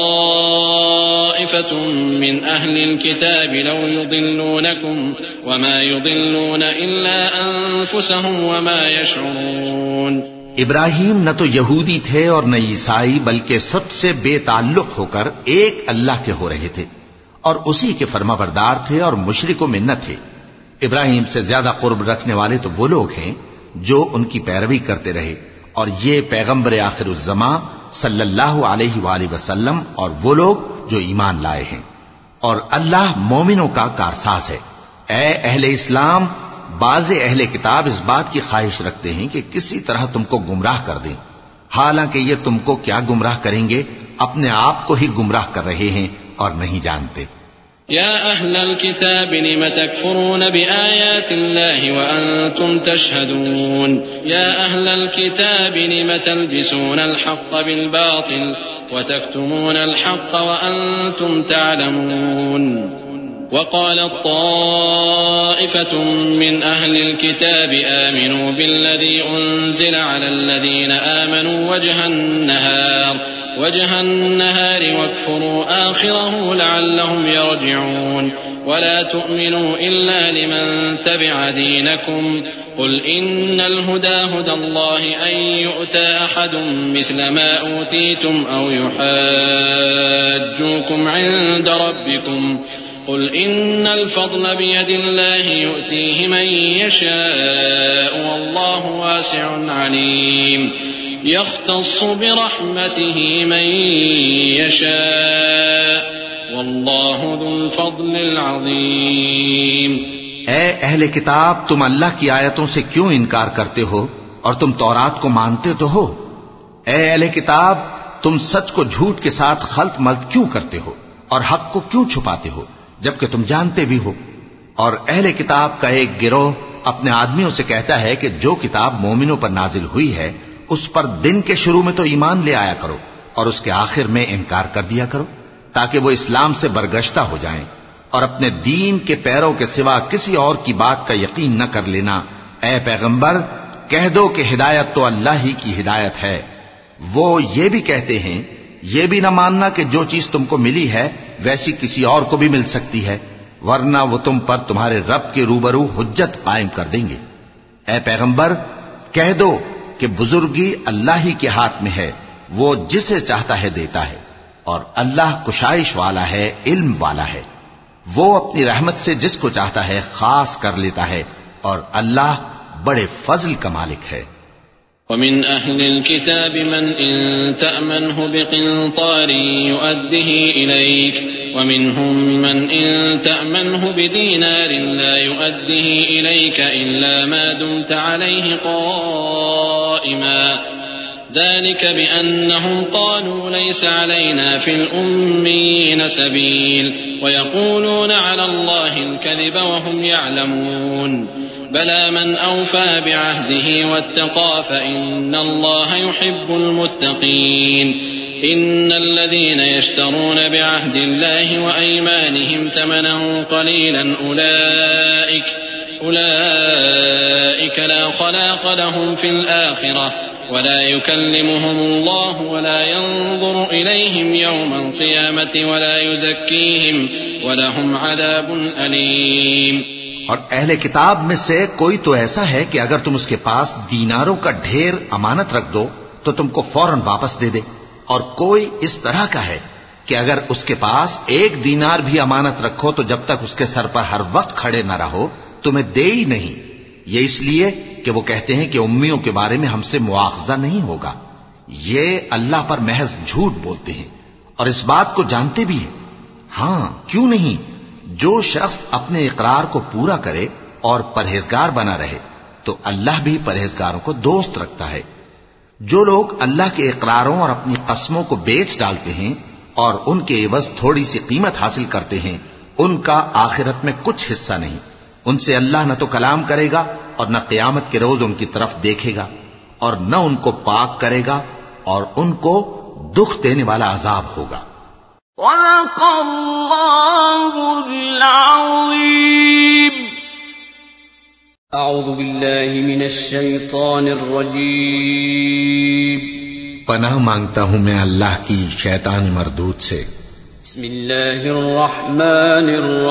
طائفة من أهل الكتاب لو يضلونكم وما يضلون إلا أنفسهم وما يشعرون۔ ابراہیم نہ تو یہودی تھے اور نہ عیسائی، بلکہ سب سے بے تعلق ہو کر ایک اللہ کے ہو رہے تھے اور اسی کے فرما بردار تھے اور مشرکوں میں نہ تھے۔ ابراہیم سے زیادہ قرب رکھنے والے تو وہ لوگ ہیں جو ان کی پیروی کرتے رہے، اور یہ پیغمبر آخر الزماں صلی اللہ علیہ وآلہ وسلم اور وہ لوگ جو ایمان لائے ہیں، اور اللہ مومنوں کا کارساز ہے۔ اے اہل اسلام، بعض اہل کتاب اس بات کی خواہش رکھتے ہیں کہ کسی طرح تم کو گمراہ کر دیں، حالانکہ یہ تم کو کیا گمراہ کریں گے، اپنے آپ کو ہی گمراہ کر رہے ہیں اور نہیں جانتے۔ يا أهل الكتاب لم تكفرون بآيات الله وأنتم تشهدون يا أهل الكتاب لم تلبسون الحق بالباطل وتكتمون الحق وأنتم تعلمون وقالت طائفة من أهل الكتاب آمنوا بالذي أنزل على الذين آمنوا وجه النهار واكفروا آخره لعلهم يرجعون ولا تؤمنوا إلا لمن تبع دينكم قل إن الهدى هدى الله أن يؤتى أحد مثل ما أوتيتم أو يحاجوكم عند ربكم قل إن الفضل بيد الله يؤتيه من يشاء والله واسع عليم يختص برحمته من يشاء والله ذو الفضل العظيم۔ اے اہل کتاب، تم اللہ کی آیتوں سے کیوں انکار کرتے ہو اور تم تورات کو مانتے تو ہو؟ اے اہل کتاب، تم سچ کو جھوٹ کے ساتھ خلط ملط کیوں کرتے ہو اور حق کو کیوں چھپاتے ہو جبکہ تم جانتے بھی ہو؟ اور اہل کتاب کا ایک گروہ اپنے آدمیوں سے کہتا ہے کہ جو کتاب مومنوں پر نازل ہوئی ہے اس پر دن کے شروع میں تو ایمان لے آیا کرو اور اس کے آخر میں انکار کر دیا کرو تاکہ وہ اسلام سے برگشتہ ہو جائیں، اور اپنے دین کے پیروں کے سوا کسی اور کی بات کا یقین نہ کر لینا۔ اے پیغمبر، کہہ دو کہ ہدایت تو اللہ ہی کی ہدایت ہے۔ وہ یہ بھی کہتے ہیں، یہ بھی نہ ماننا کہ جو چیز تم کو ملی ہے ویسی کسی اور کو بھی مل سکتی ہے، ورنہ وہ تم پر تمہارے رب کے روبرو حجت قائم کر دیں گے۔ اے پیغمبر، کہہ دو کہ بزرگی اللہ ہی کے ہاتھ میں ہے، وہ جسے چاہتا ہے دیتا ہے، اور اللہ کشائش والا ہے، علم والا ہے۔ وہ اپنی رحمت سے جس کو چاہتا ہے خاص کر لیتا ہے، اور اللہ بڑے فضل کا مالک ہے۔ ومن أهل الكتاب من إن تأمنه بقنطار يؤده إليك ومنهم من إن تأمنه بدينار لا يؤده إليك إلا ما دمت عليه قائما ذلك بأنهم قالوا ليس علينا في الأميين سبيل ويقولون على الله الكذب وهم يعلمون بلى من أوفى بعهده واتقى فإن الله يحب المتقين إن الذين يشترون بعهد الله وأيمانهم ثمنا قليلا أولئك لا خلاق لهم في الآخرة ولا يكلمهم الله ولا ينظر إليهم يوم القيامة ولا يزكيهم ولهم عذاب أليم۔ اور اہل کتاب میں سے کوئی تو ایسا ہے کہ اگر تم اس کے پاس دیناروں کا ڈھیر امانت رکھ دو تو تم کو فوراً واپس دے دے، اور کوئی اس طرح کا ہے کہ اگر اس کے پاس 1 دینار بھی امانت رکھو تو جب تک اس کے سر پر ہر وقت کھڑے نہ رہو تمہیں دے ہی نہیں۔ یہ اس لیے کہ وہ کہتے ہیں کہ امیوں کے بارے میں ہم سے مواخذہ نہیں ہوگا۔ یہ اللہ پر محض جھوٹ بولتے ہیں اور اس بات کو جانتے بھی ہیں۔ ہاں کیوں نہیں، جو شخص اپنے اقرار کو پورا کرے اور پرہیزگار بنا رہے تو اللہ بھی پرہیزگاروں کو دوست رکھتا ہے۔ جو لوگ اللہ کے اقراروں اور اپنی قسموں کو بیچ ڈالتے ہیں اور ان کے عوض تھوڑی سی قیمت حاصل کرتے ہیں، ان کا آخرت میں کچھ حصہ نہیں۔ ان سے اللہ نہ تو کلام کرے گا اور نہ قیامت کے روز ان کی طرف دیکھے گا، اور نہ ان کو پاک کرے گا، اور ان کو دکھ دینے والا عذاب ہوگا۔ صدق اللہ العظیم۔ اعوذ باللہ من الشیطان الرجیم۔ پناہ مانگتا ہوں میں اللہ کی شیطان مردود سے۔ بسم اللہ الرحمن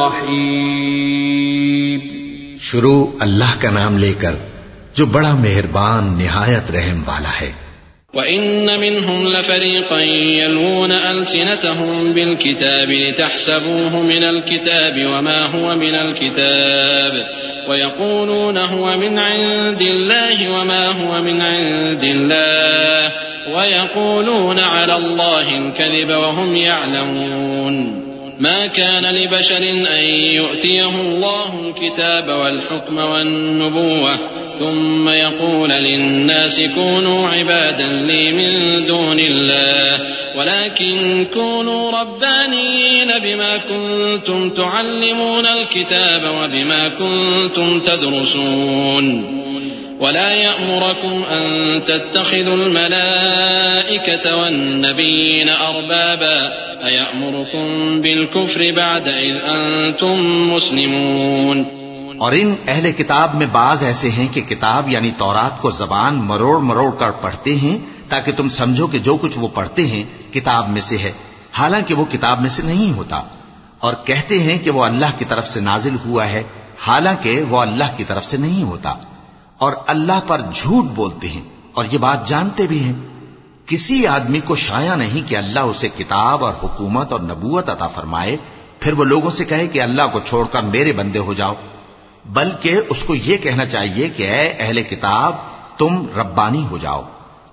الرحیم۔ شروع اللہ کا نام لے کر جو بڑا مہربان نہایت رحم والا ہے۔ وَإِنَّ مِنْهُمْ لَفَرِيقًا يَلْوُونَ أَلْسِنَتَهُمْ بِالْكِتَابِ لِتَحْسَبُوهُ مِنَ الْكِتَابِ وَمَا هُوَ مِنَ الْكِتَابِ وَيَقُولُونَ هُوَ مِنْ عِنْدِ اللَّهِ وَمَا هُوَ مِنْ عِنْدِ اللَّهِ وَيَقُولُونَ عَلَى اللَّهِ الْكَذِبَ وَهُمْ يَعْلَمُونَ ما كان لبشر أن يؤتيه الله الكتاب والحكم والنبوة ثم يقول للناس كونوا عبادا لي من دون الله ولكن كونوا ربانيين بما كنتم تعلمون الكتاب وبما كنتم تدرسون ولا يأمركم أن تتخذوا الملائكة والنبيين أربابا أيأمركم بالكفر بعد إذ أنتم مسلمون۔ اور ان اہل کتاب میں بعض ایسے ہیں کہ کتاب یعنی تورات کو زبان مروڑ مروڑ کر پڑھتے ہیں تاکہ تم سمجھو کہ جو کچھ وہ پڑھتے ہیں کتاب میں سے ہے، حالانکہ وہ کتاب میں سے نہیں ہوتا، اور کہتے ہیں کہ وہ اللہ کی طرف سے نازل ہوا ہے، حالانکہ وہ اللہ کی طرف سے نہیں ہوتا، اور اللہ پر جھوٹ بولتے ہیں اور یہ بات جانتے بھی ہیں۔ کسی آدمی کو شایع نہیں کہ اللہ اسے کتاب اور حکومت اور نبوت عطا فرمائے پھر وہ لوگوں سے کہے کہ اللہ کو چھوڑ کر میرے بندے ہو جاؤ، بلکہ اس کو یہ کہنا چاہیے کہ اے اہل کتاب تم ربانی ہو جاؤ،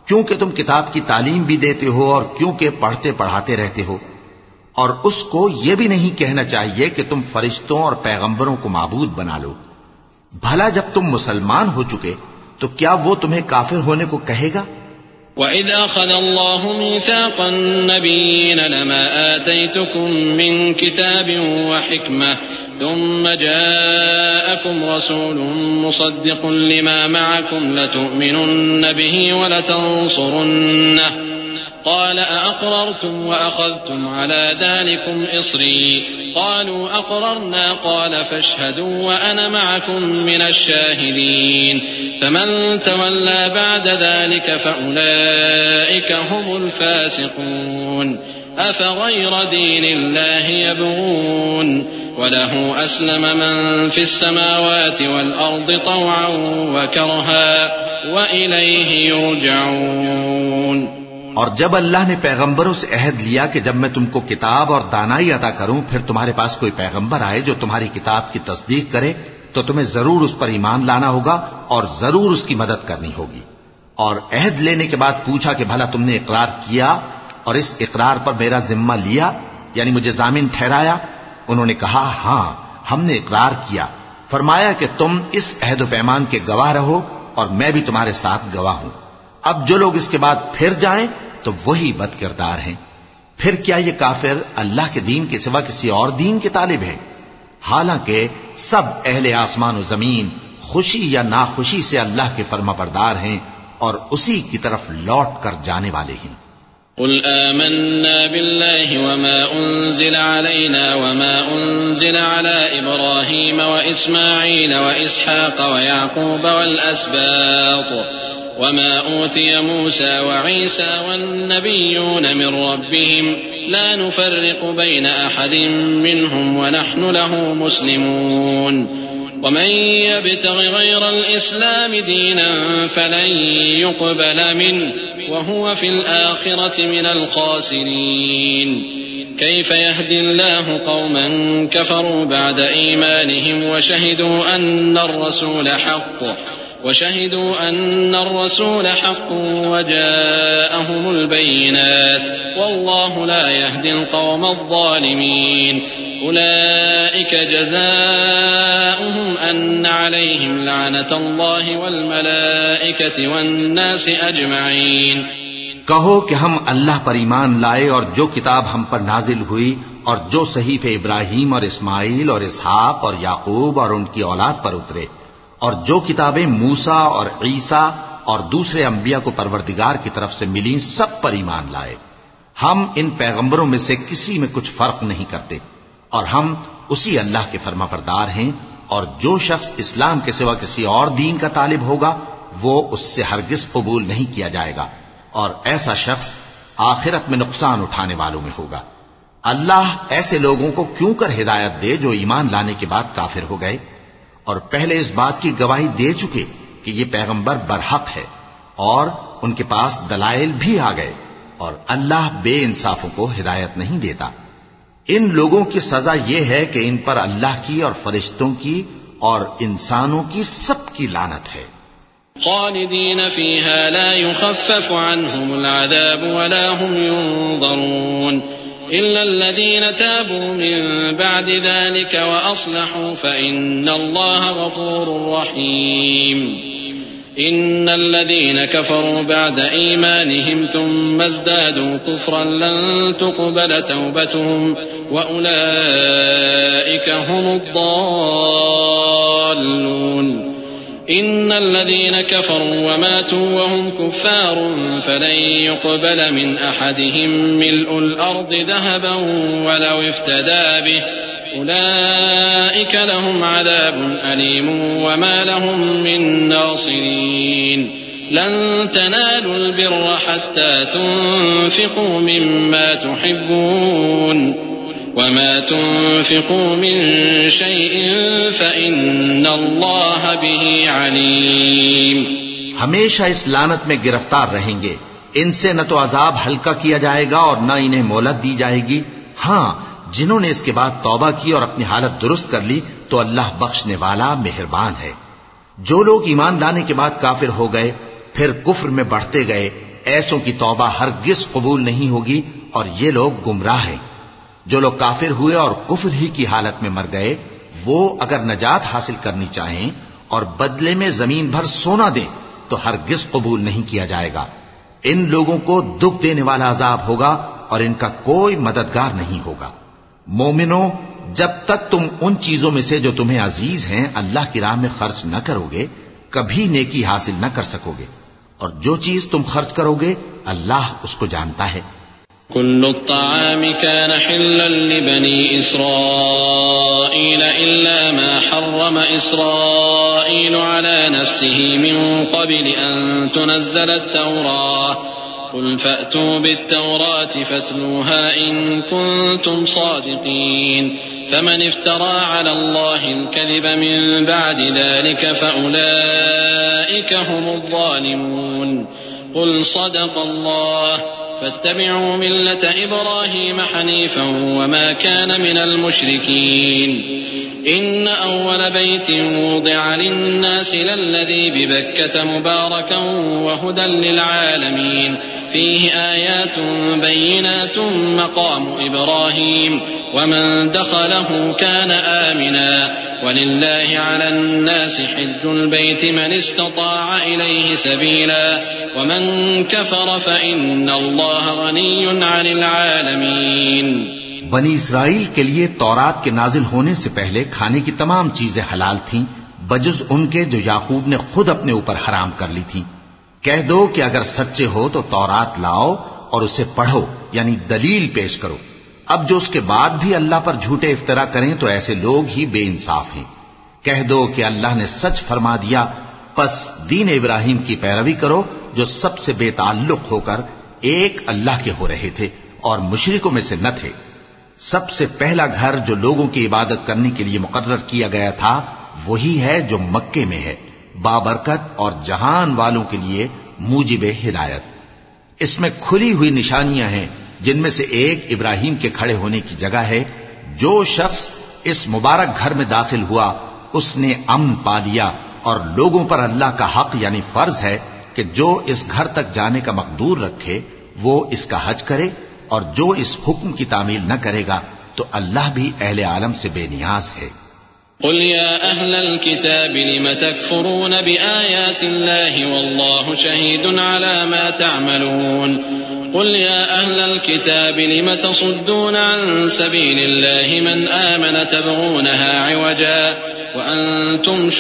کیونکہ تم کتاب کی تعلیم بھی دیتے ہو اور کیونکہ پڑھتے پڑھاتے رہتے ہو. اور اس کو یہ بھی نہیں کہنا چاہیے کہ تم فرشتوں اور پیغمبروں کو معبود بنا لو. بھلا جب تم مسلمان ہو چکے تو کیا وہ تمہیں کافر ہونے کو کہے گا؟ وَإِذْ أَخَذَ اللَّهُ مِيثَاقَ النَّبِيِّينَ لَمَا آتَيْتُكُم مِّن كِتَابٍ وَحِكْمَةٍ ثُمَّ جَاءَكُمْ رَسُولٌ مُصَدِّقٌ لِّمَا مَعَكُمْ لَتُؤْمِنُنَّ بِهِ وَلَتَنصُرُنَّهُ قال أأقررتم وأخذتم على ذلكم إصري قالوا أقررنا قال فاشهدوا وأنا معكم من الشاهدين فمن تولى بعد ذلك فأولئك هم الفاسقون أفغير دين الله يبغون وله أسلم من في السماوات والأرض طوعا وكرها وإليه يرجعون. اور جب اللہ نے پیغمبروں سے عہد لیا کہ جب میں تم کو کتاب اور دانائی عطا کروں پھر تمہارے پاس کوئی پیغمبر آئے جو تمہاری کتاب کی تصدیق کرے تو تمہیں ضرور اس پر ایمان لانا ہوگا اور ضرور اس کی مدد کرنی ہوگی. اور عہد لینے کے بعد پوچھا کہ بھلا تم نے اقرار کیا اور اس اقرار پر میرا ذمہ لیا یعنی مجھے ضامن ٹھہرایا؟ انہوں نے کہا ہاں ہم نے اقرار کیا. فرمایا کہ تم اس عہد و پیمان کے گواہ رہو اور میں بھی تمہارے ساتھ گواہ ہوں. اب جو لوگ اس کے بعد پھر جائیں تو وہی بد کردار ہیں. پھر کیا یہ کافر اللہ کے دین کے سوا کسی اور دین کے طالب ہیں؟ حالانکہ سب اہل آسمان و زمین خوشی یا ناخوشی سے اللہ کے فرما بردار ہیں اور اسی کی طرف لوٹ کر جانے والے ہیں. قل آمنا بالله وما أنزل علينا وما أنزل على إبراهيم وإسماعيل وإسحاق ويعقوب والأسباط وما أوتي موسى وعيسى والنبيون من ربهم لا نفرق بين أحد منهم ونحن له مسلمون ومن يبتغ غير الإسلام دينا فلن يقبل منه وهو في الآخرة من الخاسرين. كيف يهدي الله قوما كفروا بعد إيمانهم وشهدوا أن الرسول حق وجاءهم البينات والله لا يهدي القوم الظالمين. أولئك جزاؤهم أن عليهم لعنة الله والملائكة والناس أجمعين. کہو کہ ہم اللہ پر ایمان لائے اور جو کتاب ہم پر نازل ہوئی اور جو صحیفے ابراہیم اور اسماعیل اور اسحاق اور یعقوب اور ان کی اولاد پر اترے اور جو کتابیں موسیٰ اور عیسیٰ اور دوسرے انبیاء کو پروردگار کی طرف سے ملیں سب پر ایمان لائے. ہم ان پیغمبروں میں سے کسی میں کچھ فرق نہیں کرتے اور ہم اسی اللہ کے فرما بردار ہیں. اور جو شخص اسلام کے سوا کسی اور دین کا طالب ہوگا وہ اس سے ہرگز قبول نہیں کیا جائے گا اور ایسا شخص آخرت میں نقصان اٹھانے والوں میں ہوگا. اللہ ایسے لوگوں کو کیوں کر ہدایت دے جو ایمان لانے کے بعد کافر ہو گئے اور پہلے اس بات کی گواہی دے چکے کہ یہ پیغمبر برحق ہے اور ان کے پاس دلائل بھی آ گئے. اور اللہ بے انصافوں کو ہدایت نہیں دیتا. ان لوگوں کی سزا یہ ہے کہ ان پر اللہ کی اور فرشتوں کی اور انسانوں کی سب کی لعنت ہے. خالدین فیہا لا یخفف عنہم العذاب ولا هم ينظرون إلا الذين تابوا من بعد ذلك وأصلحوا فإن الله غفور رحيم. إن الذين كفروا بعد إيمانهم ثم ازدادوا كفرا لن تقبل توبتهم وأولئك هم الضالون. إن الذين كفروا وماتوا وهم كفار فلن يقبل من أحدهم ملء الأرض ذهبا ولو افتدى به أولئك لهم عذاب أليم وما لهم من ناصرين. لن تنالوا البر حتى تنفقوا مما تحبون وما تنفقوا من شيء فإن الله به عليم. ہمیشہ اس لعنت میں گرفتار رہیں گے. ان سے نہ تو عذاب ہلکا کیا جائے گا اور نہ انہیں مہلت دی جائے گی. ہاں جنہوں نے اس کے بعد توبہ کی اور اپنی حالت درست کر لی تو اللہ بخشنے والا مہربان ہے. جو لوگ ایمان لانے کے بعد کافر ہو گئے پھر کفر میں بڑھتے گئے ایسوں کی توبہ ہرگز قبول نہیں ہوگی اور یہ لوگ گمراہ ہیں۔ جو لوگ کافر ہوئے اور کفر ہی کی حالت میں مر گئے، وہ اگر نجات حاصل کرنی چاہیں اور بدلے میں زمین بھر سونا دیں تو ہرگز قبول نہیں کیا جائے گا۔ ان لوگوں کو دکھ دینے والا عذاب ہوگا اور ان کا کوئی مددگار نہیں ہوگا۔ مومنوں، جب تک تم ان چیزوں میں سے جو تمہیں عزیز ہیں اللہ کی راہ میں خرچ نہ کرو گے، کبھی نیکی حاصل نہ کر سکو گے، اور جو چیز تم خرچ کرو گے اللہ اس کو جانتا ہے۔ كل الطعام كان حلا لبني إسرائيل إلا ما حرم إسرائيل على نفسه من قبل أن تنزل التوراة قل فأتوا بالتوراة فاتلوها إن كنتم صادقين فمن افترى على الله الكذب من بعد ذلك فأولئك هم الظالمون قل صدق الله فاتبعوا ملة إبراهيم حنيفا وما كان من المشركين إن أول بيت وضع للناس للذي ببكة مباركا وهدى للعالمين فيه آيات بينات مقام إبراهيم ومن دخله كان آمنا ولله على الناس حج البيت من استطاع إليه سبيلا ومن كفر فإن الله غني عن العالمين۔ بنی اسرائیل کے لیے تورات کے نازل ہونے سے پہلے کھانے کی تمام چیزیں حلال تھیں بجز ان کے جو یعقوب نے خود اپنے اوپر حرام کر لی تھیں۔ کہہ دو کہ اگر سچے ہو تو تورات لاؤ اور اسے پڑھو، یعنی دلیل پیش کرو۔ اب جو اس کے بعد بھی اللہ پر جھوٹے افطرا کریں تو ایسے لوگ ہی بے انصاف ہیں۔ کہہ دو کہ اللہ نے سچ فرما دیا، پس دین ابراہیم کی پیروی کرو جو سب سے بے تعلق ہو کر ایک اللہ کے ہو رہے تھے اور مشرکوں میں سے نہ تھے۔ سب سے پہلا گھر جو لوگوں کی عبادت کرنے کے لیے مقرر کیا گیا تھا وہی ہے جو مکے میں ہے، بابرکت اور جہان والوں کے لیے موجب ہدایت۔ اس میں کھلی ہوئی نشانیاں ہیں جن میں سے ایک ابراہیم کے کھڑے ہونے کی جگہ ہے۔ جو شخص اس مبارک گھر میں داخل ہوا اس نے امن پا لیا، اور لوگوں پر اللہ کا حق یعنی فرض ہے کہ جو اس گھر تک جانے کا مقدور رکھے وہ اس کا حج کرے، اور جو اس حکم کی تعمیل نہ کرے گا تو اللہ بھی اہل عالم سے بے نیاز ہے۔ قل يا أهل الكتاب لم تكفرون بآيات الله والله شهيد على ما تعملون قل يا أهل الكتاب لم تصدون عن سبيل الله من آمن تبغونها عوجا وأنتم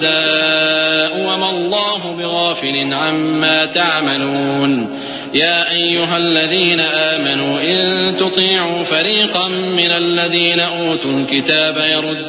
شهداء وما الله بغافل عما تعملون يا أيها الذين آمنوا إن تطيعوا فريقا من الذين أوتوا الكتاب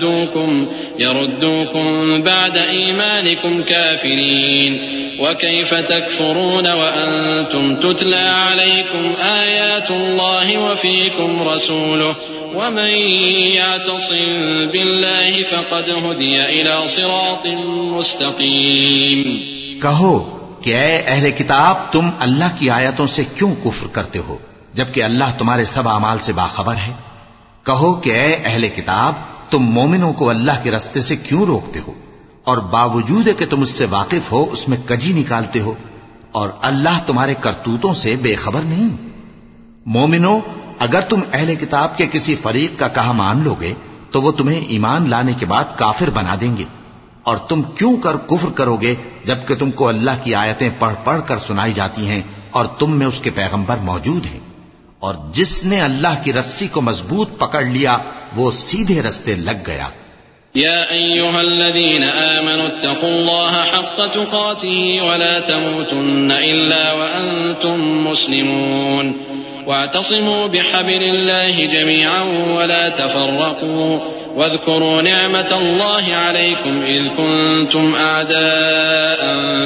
يردوكم بعد إيمانكم كافرين وكيف تكفرون وأنتم تتلى عليكم آيات الله وفيكم رسوله ومن يعتصم بالله فقد هدي إلى صراط مستقيم۔ کہو کہ اے اہل کتاب تم اللہ کی آیتوں سے کیوں کفر کرتے ہو جبکہ اللہ تمہارے سب اعمال سے باخبر ہے۔ کہو کہ اے اہل کتاب تم مومنوں کو اللہ کے رستے سے کیوں روکتے ہو، اور باوجود کہ تم اس سے واقف ہو اس میں کجی نکالتے ہو، اور اللہ تمہارے کرتوتوں سے بے خبر نہیں۔ مومنوں، اگر تم اہل کتاب کے کسی فریق کا کہا مان لو گے تو وہ تمہیں ایمان لانے کے بعد کافر بنا دیں گے، اور تم کیوں کر کفر کرو گے جبکہ تم کو اللہ کی آیتیں پڑھ پڑھ کر سنائی جاتی ہیں اور تم میں اس کے پیغمبر موجود ہیں۔ اور جس نے اللہ کی رسی کو مضبوط پکڑ لیا وہ سیدھے رستے لگ گیا۔ يا أيها الذين آمنوا اتقوا الله حق تقاته ولا تموتن إلا وأنتم مسلمون واعتصموا بحبل الله جميعا ولا تفرقوا واذكروا نعمة الله عليكم إذ كنتم أعداء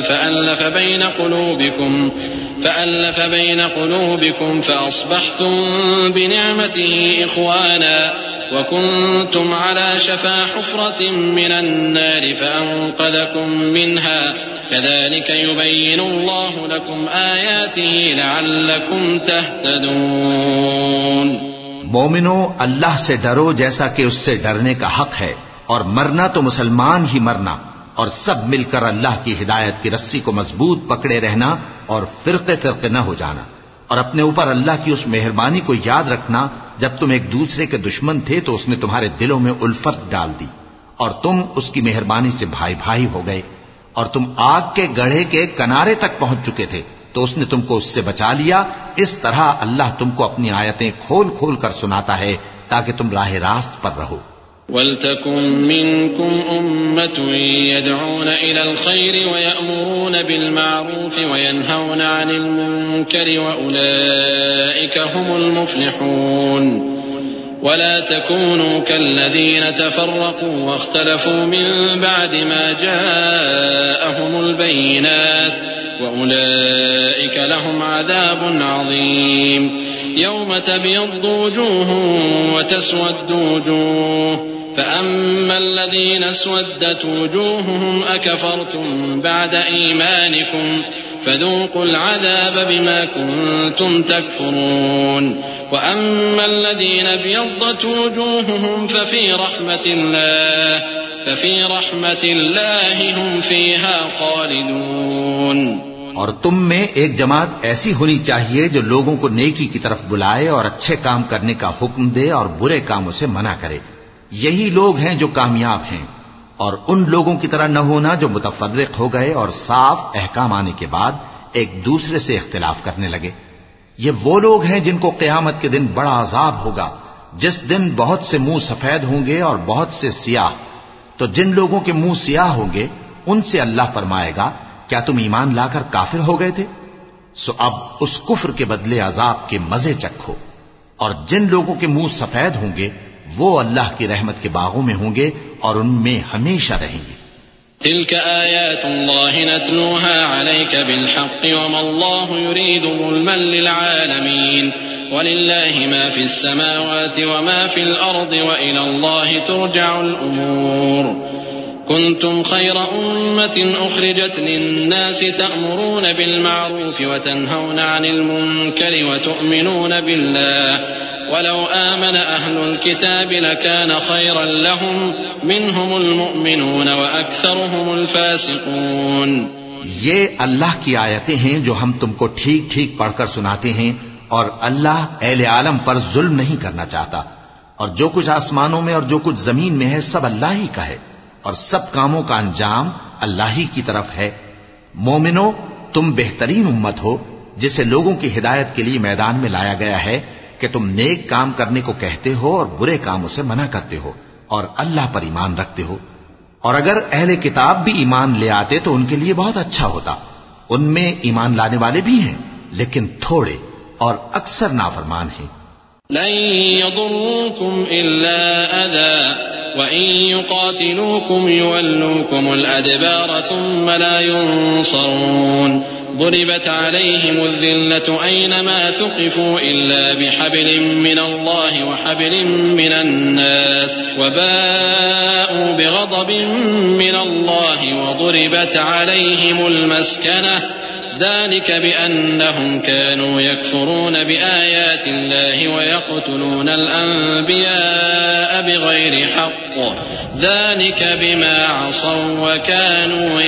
فألف بين قلوبكم فأصبحتم بنعمته إخوانا وكنتم على شفا حفرة من النار فأنقذكم منها كذلك يبين الله لكم آياته لعلكم تهتدون۔ مومنو، اللہ سے ڈرو جیسا کہ اس سے ڈرنے کا حق ہے، اور مرنا تو مسلمان ہی مرنا، اور سب مل کر اللہ کی ہدایت کی رسی کو مضبوط پکڑے رہنا اور فرقے فرقے نہ ہو جانا، اور اپنے اوپر اللہ کی اس مہربانی کو یاد رکھنا جب تم ایک دوسرے کے دشمن تھے تو اس نے تمہارے دلوں میں الفت ڈال دی اور تم اس کی مہربانی سے بھائی بھائی ہو گئے، اور تم آگ کے گڑھے کے کنارے تک پہنچ چکے تھے تو اس نے تم کو اس سے بچا لیا۔ اس طرح اللہ تم کو اپنی آیتیں کھول کھول کر سناتا ہے تاکہ تم راہ راست پر رہو۔ وَلْتَكُن مِّنكُمْ أُمَّةٌ يَدْعُونَ إِلَى الْخَيْرِ وَيَأْمُرُونَ بِالْمَعْرُوفِ وَيَنْهَوْنَ عَنِ الْمُنكَرِ وَأُولَئِكَ هُمُ الْمُفْلِحُونَ ولا تكونوا كالذين تفرقوا واختلفوا من بعد ما جاءهم البينات وأولئك لهم عذاب عظيم يوم تبيض وجوه وتسود وجوه فأما الذين اسودت وجوههم أكفرتم بعد إيمانكم فذوقوا العذاب بما كنتم تكفرون وأما الذين ابيضت وجوههم ففي رحمة الله هم فيها خالدون۔ اور تم میں ایک جماعت ایسی ہونی چاہیے جو لوگوں کو نیکی کی طرف بلائے اور اچھے کام کرنے کا حکم دے اور برے کاموں سے منع کرے، یہی لوگ ہیں جو کامیاب ہیں۔ اور ان لوگوں کی طرح نہ ہونا جو متفرق ہو گئے اور صاف احکام آنے کے بعد ایک دوسرے سے اختلاف کرنے لگے۔ یہ وہ لوگ ہیں جن کو قیامت کے دن بڑا عذاب ہوگا، جس دن بہت سے منہ سفید ہوں گے اور بہت سے سیاہ۔ تو جن لوگوں کے منہ سیاہ ہوں گے ان سے اللہ فرمائے گا کیا تم ایمان لا کر کافر ہو گئے تھے؟ سو اب اس کفر کے بدلے عذاب کے مزے چکھو۔ اور جن لوگوں کے منہ سفید ہوں گے وہ اللہ کی رحمت کے باغوں میں ہوں گے اور ان میں ہمیشہ رہیں گے۔ تلك آيات الله نتلوها عليك بالحق وما الله يريد ظلما للعالمين ولله ما في السماوات وما في الأرض وإلى الله ترجع الأمور كنتم خير أمة أخرجت للناس تأمرون بالمعروف وتنهون عن المنكر وتؤمنون بالله ولو آمن أهل الكتاب لكان خيرا لهم منهم المؤمنون وأكثرهم الفاسقون۔ یہ اللہ کی آیتیں ہیں جو ہم تم کو ٹھیک ٹھیک پڑھ کر سناتے ہیں، اور اللہ اہل عالم پر ظلم نہیں کرنا چاہتا، اور جو کچھ آسمانوں میں اور جو کچھ زمین میں ہے سب اللہ ہی کا ہے، اور سب کاموں کا انجام اللہ ہی کی طرف ہے۔ مومنو، تم بہترین امت ہو جسے لوگوں کی ہدایت کے لیے میدان میں لایا گیا ہے کہ تم نیک کام کرنے کو کہتے ہو اور برے کاموں سے منع کرتے ہو اور اللہ پر ایمان رکھتے ہو۔ اور اگر اہل کتاب بھی ایمان لے آتے تو ان کے لیے بہت اچھا ہوتا، ان میں ایمان لانے والے بھی ہیں لیکن تھوڑے اور اکثر نافرمان ہیں۔ لن يضروكم إلا أذى وإن يقاتلوكم يولوكم الأدبار ثم لا ينصرون ضربت عليهم الذلة أينما ثقفوا إلا بحبل من الله وحبل من الناس وباءوا بغضب من الله وضربت عليهم المسكنة ذلك بأنهم كانوا يكفرون بآيات الله ويقتلون الأنبياء بغير حق ذلك بما عصوا وكانوا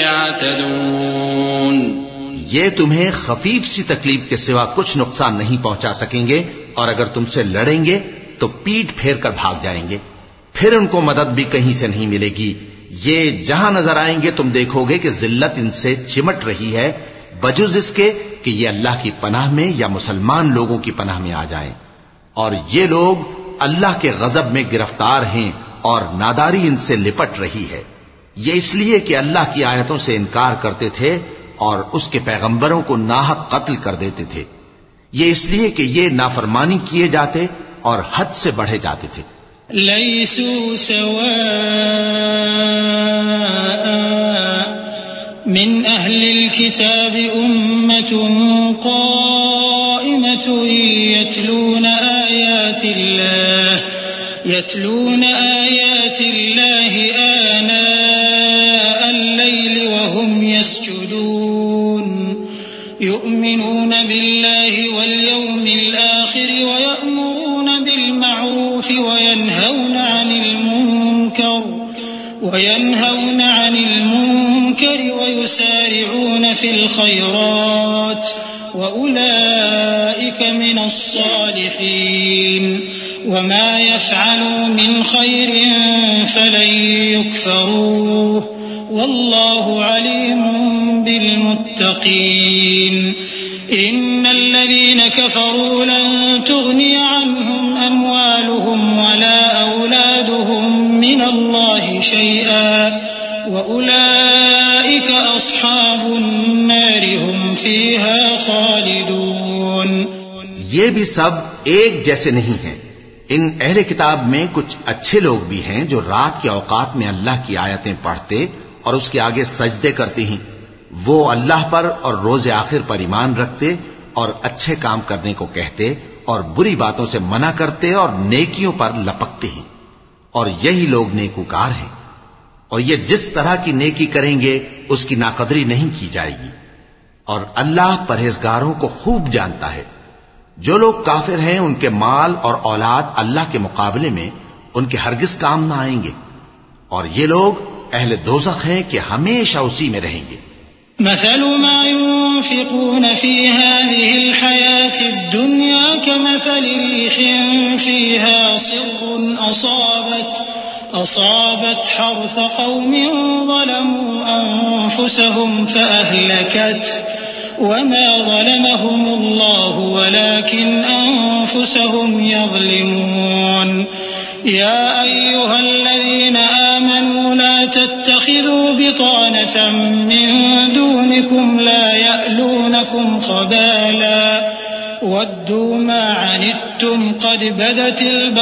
يعتدون۔ یہ تمہیں خفیف سی تکلیف کے سوا کچھ نقصان نہیں پہنچا سکیں گے، اور اگر تم سے لڑیں گے تو پیٹ پھیر کر بھاگ جائیں گے، پھر ان کو مدد بھی کہیں سے نہیں ملے گی۔ یہ جہاں نظر آئیں گے تم دیکھو گے کہ ذلت ان سے چمٹ رہی ہے، بجز اس کے کہ یہ اللہ کی پناہ میں یا مسلمان لوگوں کی پناہ میں آ جائیں۔ اور یہ لوگ اللہ کے غضب میں گرفتار ہیں اور ناداری ان سے لپٹ رہی ہے۔ یہ اس لیے کہ اللہ کی آیتوں سے انکار کرتے تھے اور اس کے پیغمبروں کو ناحق قتل کر دیتے تھے، یہ اس لیے کہ یہ نافرمانی کیے جاتے اور حد سے بڑھے جاتے تھے۔ لیسوا سواء من أهل الكتاب أمة قائمة يتلون آيات الله آناء الليل وهم يسجدون يؤمنون بالله واليوم الآخر ويأمرون بالمعروف وينهون عن المنكر وينهون عن المنكر ويسارعون في الخيرات وأولئك من الصالحين وما يفعلوا من خير فلن يكفروه والله عليم بالمتقين إن الذين كفروا لن تغني عنهم أموالهم ولا أولادهم من الله شيئا وأولئك أصحاب النار هم فيها خالدون. یہ بھی سب ایک جیسے نہیں ہیں. ان اہل کتاب میں کچھ اچھے لوگ بھی ہیں جو رات کے اوقات میں اللہ کی آیتیں پڑھتے اور اس کے آگے سجدے کرتے ہیں. وہ اللہ پر اور روز آخر پر ایمان رکھتے اور اچھے کام کرنے کو کہتے اور بری باتوں سے منع کرتے اور نیکیوں پر لپکتے ہیں. اور یہی لوگ نیکوکار ہیں. اور یہ جس طرح کی نیکی کریں گے اس کی ناقدری نہیں کی جائے گی. اور اللہ پرہیزگاروں کو خوب جانتا ہے. جو لوگ کافر ہیں ان کے مال اور اولاد اللہ کے مقابلے میں ان کے ہرگز کام نہ آئیں گے. اور یہ لوگ اہل دوزخ ہیں کہ ہمیشہ اسی میں رہیں گے. مثل ما ينفقون في هذه الحياة الدنيا كمثل ريح فيها صر أصابت حرث قوم ظلموا أنفسهم فأهلكته وما ظلمهم الله ولكن أنفسهم يظلمون. يا أيها الذين آمنوا لا تتخذوا بطانة من دونكم لا يألونكم خبالا ودوا ما عنتم قد بدت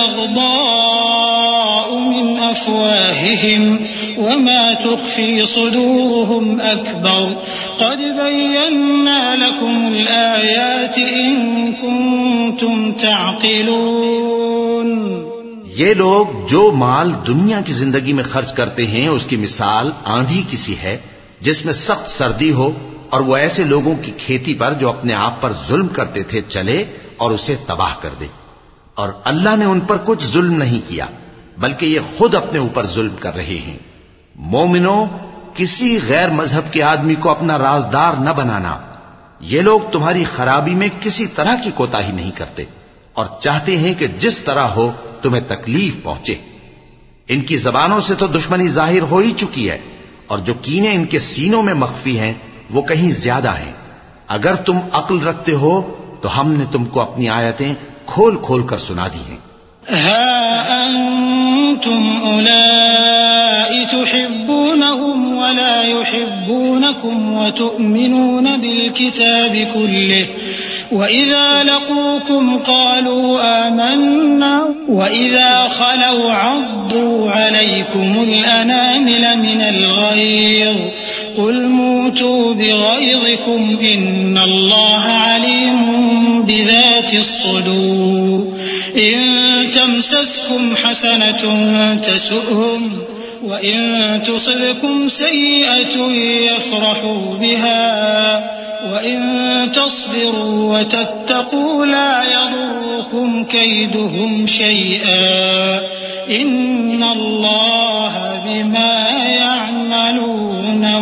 البغضاء من أفواههم وما تخفي صدورهم أكبر قد بينا لكم الآيات إن كنتم تعقلون. یہ لوگ جو مال دنیا کی زندگی میں خرچ کرتے ہیں اس کی مثال آندھی کسی ہے جس میں سخت سردی ہو اور وہ ایسے لوگوں کی کھیتی پر جو اپنے آپ پر ظلم کرتے تھے چلے اور اسے تباہ کر دے. اور اللہ نے ان پر کچھ ظلم نہیں کیا بلکہ یہ خود اپنے اوپر ظلم کر رہے ہیں. مومنوں، کسی غیر مذہب کے آدمی کو اپنا رازدار نہ بنانا. یہ لوگ تمہاری خرابی میں کسی طرح کی کوتاہی نہیں کرتے اور چاہتے ہیں کہ جس طرح ہو تمہیں تکلیف پہنچے. ان کی زبانوں سے تو دشمنی ظاہر ہو ہی چکی ہے اور جو کینے ان کے سینوں میں مخفی ہیں وہ کہیں زیادہ ہیں. اگر تم عقل رکھتے ہو تو ہم نے تم کو اپنی آیتیں کھول کھول کر سنا دی ہیں. ها أنتم أولئك تحبونهم ولا يحبونكم وتؤمنون بالكتاب كله وإذا لقوكم قالوا آمنا وإذا خلوا عضوا عليكم الأنامل من الغيظ قل موتوا بغيظكم إن الله عليم بذات الصدور. إن تمسسكم حسنة تسؤهم وإن تصبكم سيئة يفرحوا بها وإن تصبروا وتتقوا لا يضركم كيدهم شيئا إن الله بما يعملون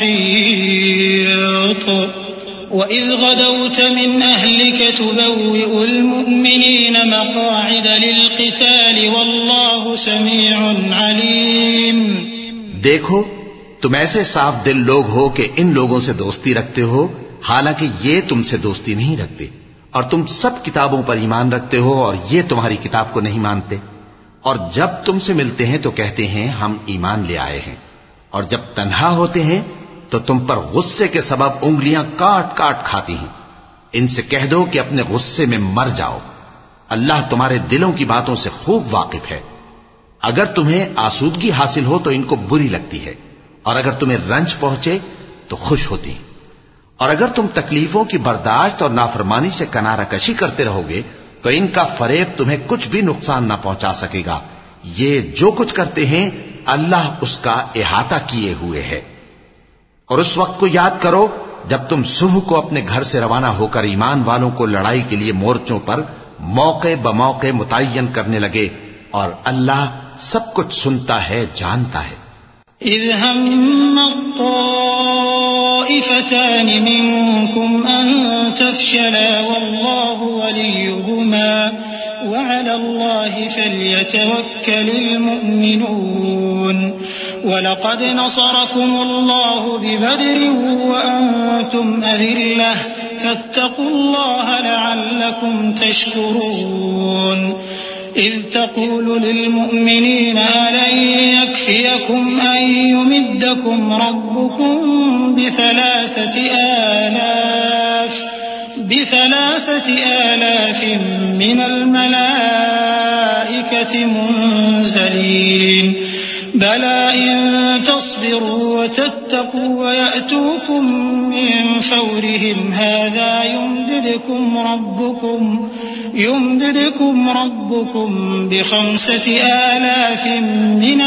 محيط. وإذ غدوت من أهلك تبوئ المؤمنين مقاعد للقتال والله سميع عليم. دیکھو تم ایسے صاف دل لوگ ہو کہ ان لوگوں سے دوستی رکھتے ہو حالانکہ یہ تم سے دوستی نہیں رکھتے اور تم سب کتابوں پر ایمان رکھتے ہو اور یہ تمہاری کتاب کو نہیں مانتے. اور جب تم سے ملتے ہیں تو کہتے ہیں ہم ایمان لے آئے ہیں اور جب تنہا ہوتے ہیں تو تم پر غصے کے سبب انگلیاں کاٹ کاٹ کھاتی ہیں. ان سے کہہ دو کہ اپنے غصے میں مر جاؤ. اللہ تمہارے دلوں کی باتوں سے خوب واقف ہے. اگر تمہیں آسودگی حاصل ہو تو ان کو بری لگتی ہے اور اگر تمہیں رنج پہنچے تو خوش ہوتی ہیں. اور اگر تم تکلیفوں کی برداشت اور نافرمانی سے کنارہ کشی کرتے رہو گے تو ان کا فریب تمہیں کچھ بھی نقصان نہ پہنچا سکے گا. یہ جو کچھ کرتے ہیں اللہ اس کا احاطہ کیے ہوئے ہے. اور اس وقت کو یاد کرو جب تم صبح کو اپنے گھر سے روانہ ہو کر ایمان والوں کو لڑائی کے لیے مورچوں پر موقع بموقع متعین کرنے لگے اور اللہ سب کچھ سنتا ہے، جانتا ہے. إذ هم الطائفتان منكم أن تفشلا والله وليهما وعلى الله فليتوكل المؤمنون ولقد نصركم الله ببدر وأنتم أذلة فاتقوا الله لعلكم تشكرون إذ تقول للمؤمنين ألن يكفيكم أن يمدكم ربكم بثلاثة آلاف من الملائكة منزلين بلى إن تصبروا وتتقوا ويأتوكم من فورهم هذا يمددكم ربكم ب5,000 من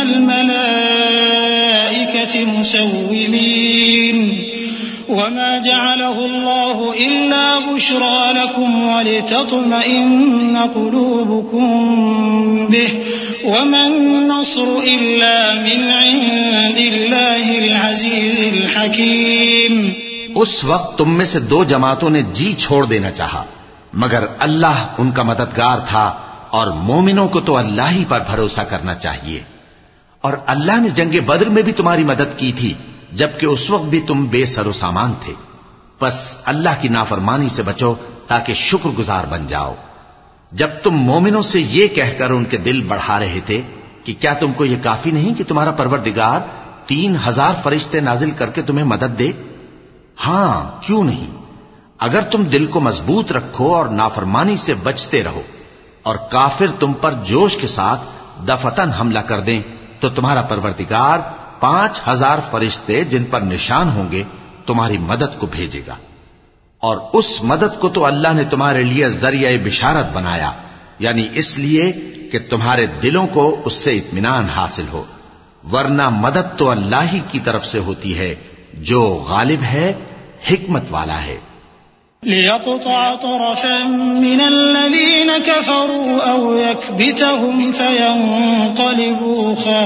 الملائكة مسومين وما جعله الله إلا بشرى لكم ولتطمئن قلوبكم به وما النصر إلا من عند الله العزيز الحكيم. اس وقت تم میں سے 2 جماعتوں نے جی چھوڑ دینا چاہا مگر اللہ ان کا مددگار تھا اور مومنوں کو تو اللہ ہی پر بھروسہ کرنا چاہیے. اور اللہ نے جنگ بدر میں بھی تمہاری مدد کی تھی جبکہ اس وقت بھی تم بے سر و سامان تھے. بس اللہ کی نافرمانی سے بچو تاکہ شکر گزار بن جاؤ. جب تم مومنوں سے یہ کہہ کر ان کے دل بڑھا رہے تھے کہ کیا تم کو یہ کافی نہیں کہ تمہارا پروردگار 3,000 فرشتے نازل کر کے تمہیں مدد دے؟ ہاں کیوں نہیں، اگر تم دل کو مضبوط رکھو اور نافرمانی سے بچتے رہو اور کافر تم پر جوش کے ساتھ دفتن حملہ کر دیں تو تمہارا پروردگار 5,000 فرشتے جن پر نشان ہوں گے تمہاری مدد کو بھیجے گا. اور اس مدد کو تو اللہ نے تمہارے لیے ذریعہ بشارت بنایا، یعنی اس لیے کہ تمہارے دلوں کو اس سے اطمینان حاصل ہو، ورنہ مدد تو اللہ ہی کی طرف سے ہوتی ہے جو غالب ہے، حکمت والا ہے. ليقطع طرفا من الذين كفروا أو يكبتهم فينقلبوا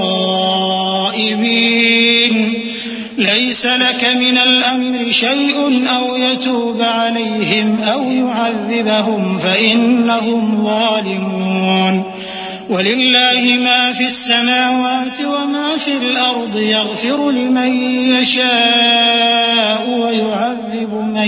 خائبين ليس لك من الأمر شيء أو يتوب عليهم أو يعذبهم فإنهم ظالمون ولله ما في السماوات وما في الأرض يغفر لمن يشاء ويعذب من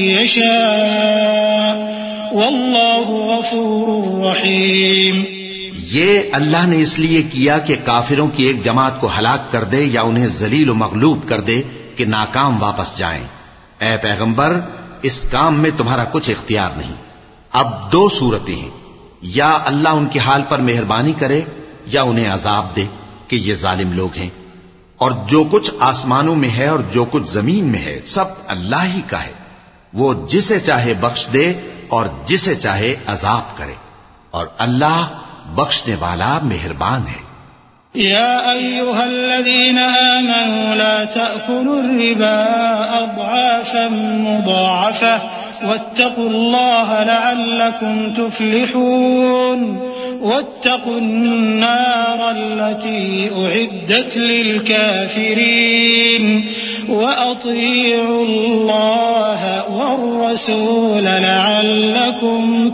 يشاء والله غفور رحيم. یہ اللہ نے اس لیے کیا کہ کافروں کی ایک جماعت کو ہلاک کر دے یا انہیں ذلیل و مغلوب کر دے کہ ناکام واپس جائیں. اے پیغمبر اس کام میں تمہارا کچھ اختیار نہیں. اب 2 صورتیں ہیں، یا اللہ ان کے حال پر مہربانی کرے یا انہیں عذاب دے کہ یہ ظالم لوگ ہیں. اور جو کچھ آسمانوں میں ہے اور جو کچھ زمین میں ہے سب اللہ ہی کا ہے. وہ جسے چاہے بخش دے اور جسے چاہے عذاب کرے، اور اللہ بخشنے والا مہربان ہے. يا أيها الذين آمنوا لا تأكلوا الربا أضعافا مضاعفة واتقوا الله لعلكم تفلحون واتقوا النار التي أعدت للكافرين وأطيعوا الله والرسول لعلكم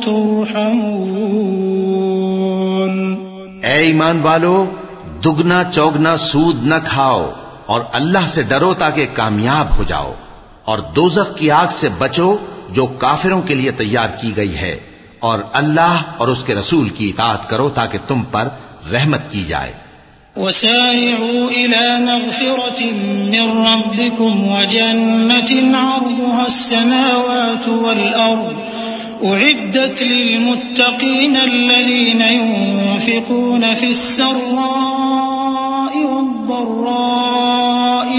ترحمون. اے ایمان والو، دگنا چوگنا سود نہ کھاؤ اور اللہ سے ڈرو تاکہ کامیاب ہو جاؤ، اور دوزخ کی آگ سے بچو جو کافروں کے لیے تیار کی گئی ہے، اور اللہ اور اس کے رسول کی اطاعت کرو تاکہ تم پر رحمت کی جائے. وسارعوا إلى مغفرة من ربكم وجنة عرضها السماوات والأرض أعدت للمتقين الذين ينفقون في السراء والضراء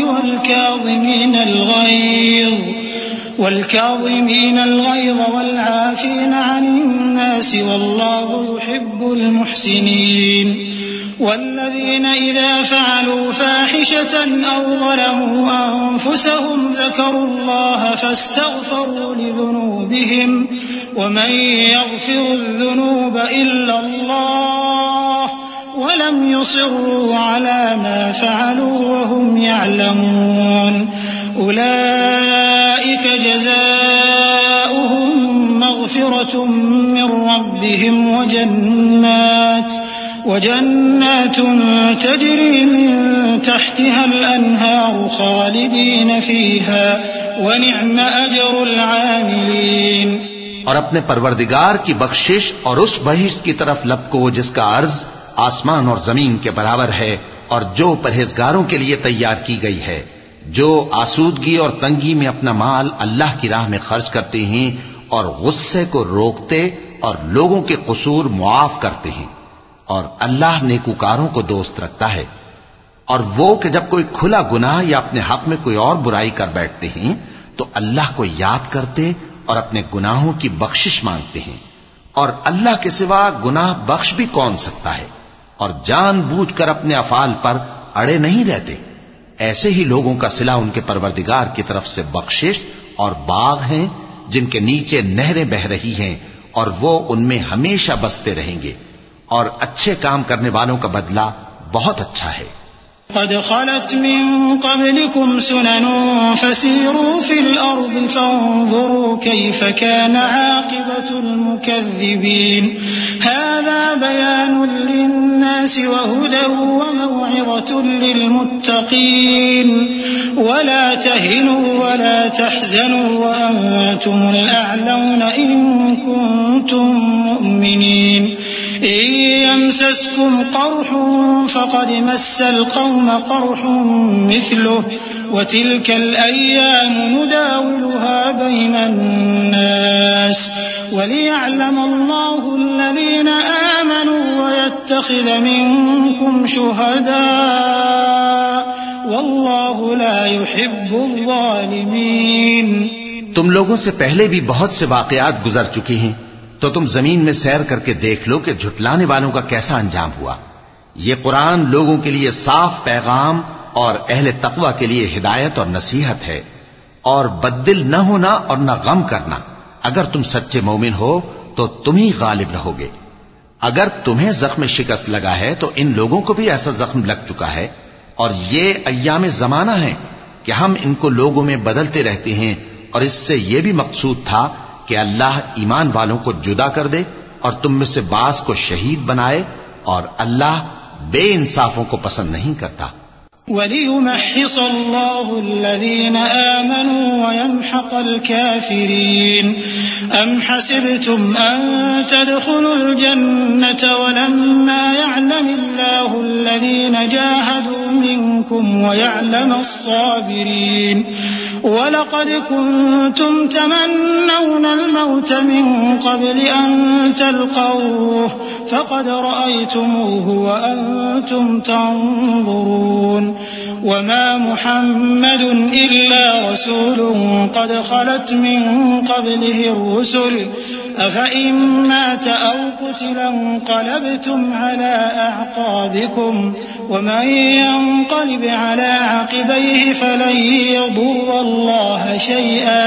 والكاظمين الغيظ والعافين عن الناس والله يحب المحسنين. والذين إذا فعلوا فاحشة أو ظلموا أنفسهم ذكروا الله فاستغفروا لذنوبهم ومن يغفر الذنوب إلا الله ولم يصروا على ما فعلوا وهم يعلمون أولئك جزاؤهم مغفرة من ربهم وجنات تجري من تحتها الأنهار خالدين فيها ونعم أجر العاملين. اور اپنے پروردگار کی بخشش اور اس بہشت کی طرف لپکو جس کا عرض آسمان اور زمین کے برابر ہے اور جو پرہیزگاروں کے لیے تیار کی گئی ہے، جو آسودگی اور تنگی میں اپنا مال اللہ کی راہ میں خرچ کرتے ہیں اور غصے کو روکتے اور لوگوں کے قصور معاف کرتے ہیں، اور اللہ نیکوکاروں کو دوست رکھتا ہے. اور وہ کہ جب کوئی کھلا گناہ یا اپنے حق میں کوئی اور برائی کر بیٹھتے ہیں تو اللہ کو یاد کرتے اور اپنے گناہوں کی بخشش مانگتے ہیں، اور اللہ کے سوا گناہ بخش بھی کون سکتا ہے، اور جان بوجھ کر اپنے افعال پر اڑے نہیں رہتے. ایسے ہی لوگوں کا صلہ ان کے پروردگار کی طرف سے بخشش اور باغ ہیں جن کے نیچے نہریں بہ رہی ہیں اور وہ ان میں ہمیشہ بستے رہیں گے، اور اچھے کام کرنے والوں کا بدلہ بہت اچھا ہے. قد خلت من قبلكم سنن فسيروا في الأرض فانظروا كيف كان عاقبة المكذبين. هذا بيان للناس وهدى وموعظة للمتقين. ولا تهنوا ولا تحزنوا وأنتم الأعلون إن كنتم مؤمنين. إن يمسسكم قرح فقد مس القوم قرح مثله وتلك الأيام نداولها بين الناس وليعلم الله الذين آمنوا ويتخذ منكم شهداء والله لا يحب الظالمين. تم لوگوں سے پہلے بھی بہت سے واقعات گزر چکی ہیں، تو تم زمین میں سیر کر کے دیکھ لو کہ جھٹلانے والوں کا کیسا انجام ہوا. یہ قرآن لوگوں کے لیے صاف پیغام اور اہل تقوی کے لیے ہدایت اور نصیحت ہے. اور بددل نہ ہونا اور نہ غم کرنا. اگر تم سچے مومن ہو تو تم ہی غالب رہو گے. اگر تمہیں زخم شکست لگا ہے تو ان لوگوں کو بھی ایسا زخم لگ چکا ہے. اور یہ ایام زمانہ ہے کہ ہم ان کو لوگوں میں بدلتے رہتے ہیں، اور اس سے یہ بھی مقصود تھا کہ اللہ ایمان والوں کو جدا کر دے اور تم میں سے بعض کو شہید بنائے، اور اللہ بے انصافوں کو پسند نہیں کرتا. وَلِيُمَحِّصَ اللَّهُ الَّذِينَ آمَنُوا وَيَمْحَقَ الْكَافِرِينَ. أَمْ حَسِبْتُمْ أَن تَدْخُلُوا الْجَنَّةَ وَلَمَّا يَعْلَمِ اللَّهُ الَّذِينَ جَاهَدُوا مِنكُمْ وَيَعْلَمَ الصَّابِرِينَ. وَلَقَدْ كُنتُمْ تَمَنَّوْنَ الْمَوْتَ مِن قَبْلِ أَن تَلْقَوْهُ فَقَدْ رَأَيْتُمُوهُ وَأَنتُمْ تَنظُرُونَ. وما محمد إلا رسول قد خلت من قبله الرسل أفإن مات أو قتل انقلبتم على أعقابكم ومن ينقلب على عقبيه فلن يضر الله شيئا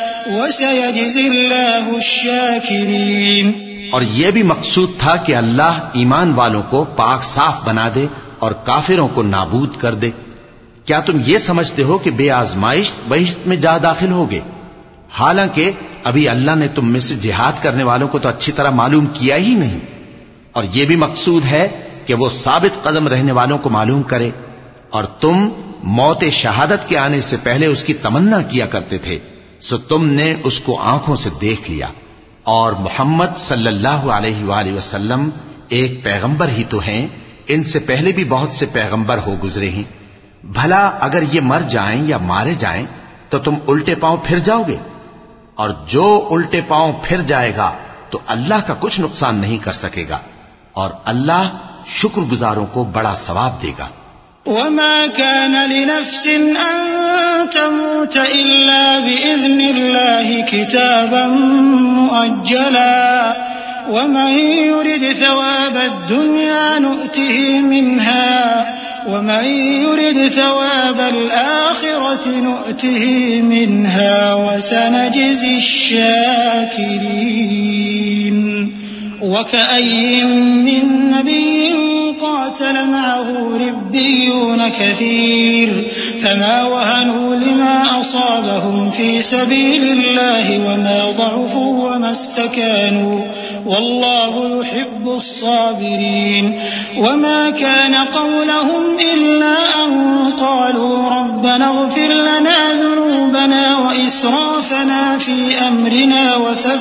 وسيجزي الله الشاكرين. اور یہ بھی مقصود تھا کہ اللہ ایمان والوں کو پاک صاف بنا دے اور کافروں کو نابود کر دے. کیا تم یہ سمجھتے ہو کہ بے آزمائش بہشت میں جا داخل ہوگے؟ حالانکہ ابھی اللہ نے تم میں سے جہاد کرنے والوں کو تو اچھی طرح معلوم کیا ہی نہیں. اور یہ بھی مقصود ہے کہ وہ ثابت قدم رہنے والوں کو معلوم کرے. اور تم موت شہادت کے آنے سے پہلے اس کی تمنا کیا کرتے تھے، سو تم نے اس کو آنکھوں سے دیکھ لیا. اور محمد صلی اللہ علیہ وآلہ وسلم ایک پیغمبر ہی تو ہیں، ان سے پہلے بھی بہت سے پیغمبر ہو گزرے ہیں. بھلا اگر یہ مر جائیں یا مارے جائیں تو تم الٹے پاؤں پھر جاؤ گے؟ اور جو الٹے پاؤں پھر جائے گا تو اللہ کا کچھ نقصان نہیں کر سکے گا، اور اللہ شکر گزاروں کو بڑا ثواب دے گا. وما كان لنفس أن تموت إلا بإذن الله كتابا مؤجلا ومن يرد ثواب الدنيا نؤته منها ومن يرد ثواب الآخرة نؤته منها وسنجزي الشاكرين. وكأي من نبي قاتل معه ربيون كثير فما وهنوا لما أصابهم في سبيل الله وما ضعفوا وما استكانوا والله يحب الصابرين وما كان قولهم إلا أن قالوا ربنا اغفر لنا ذنوبنا وإسرافنا في أمرنا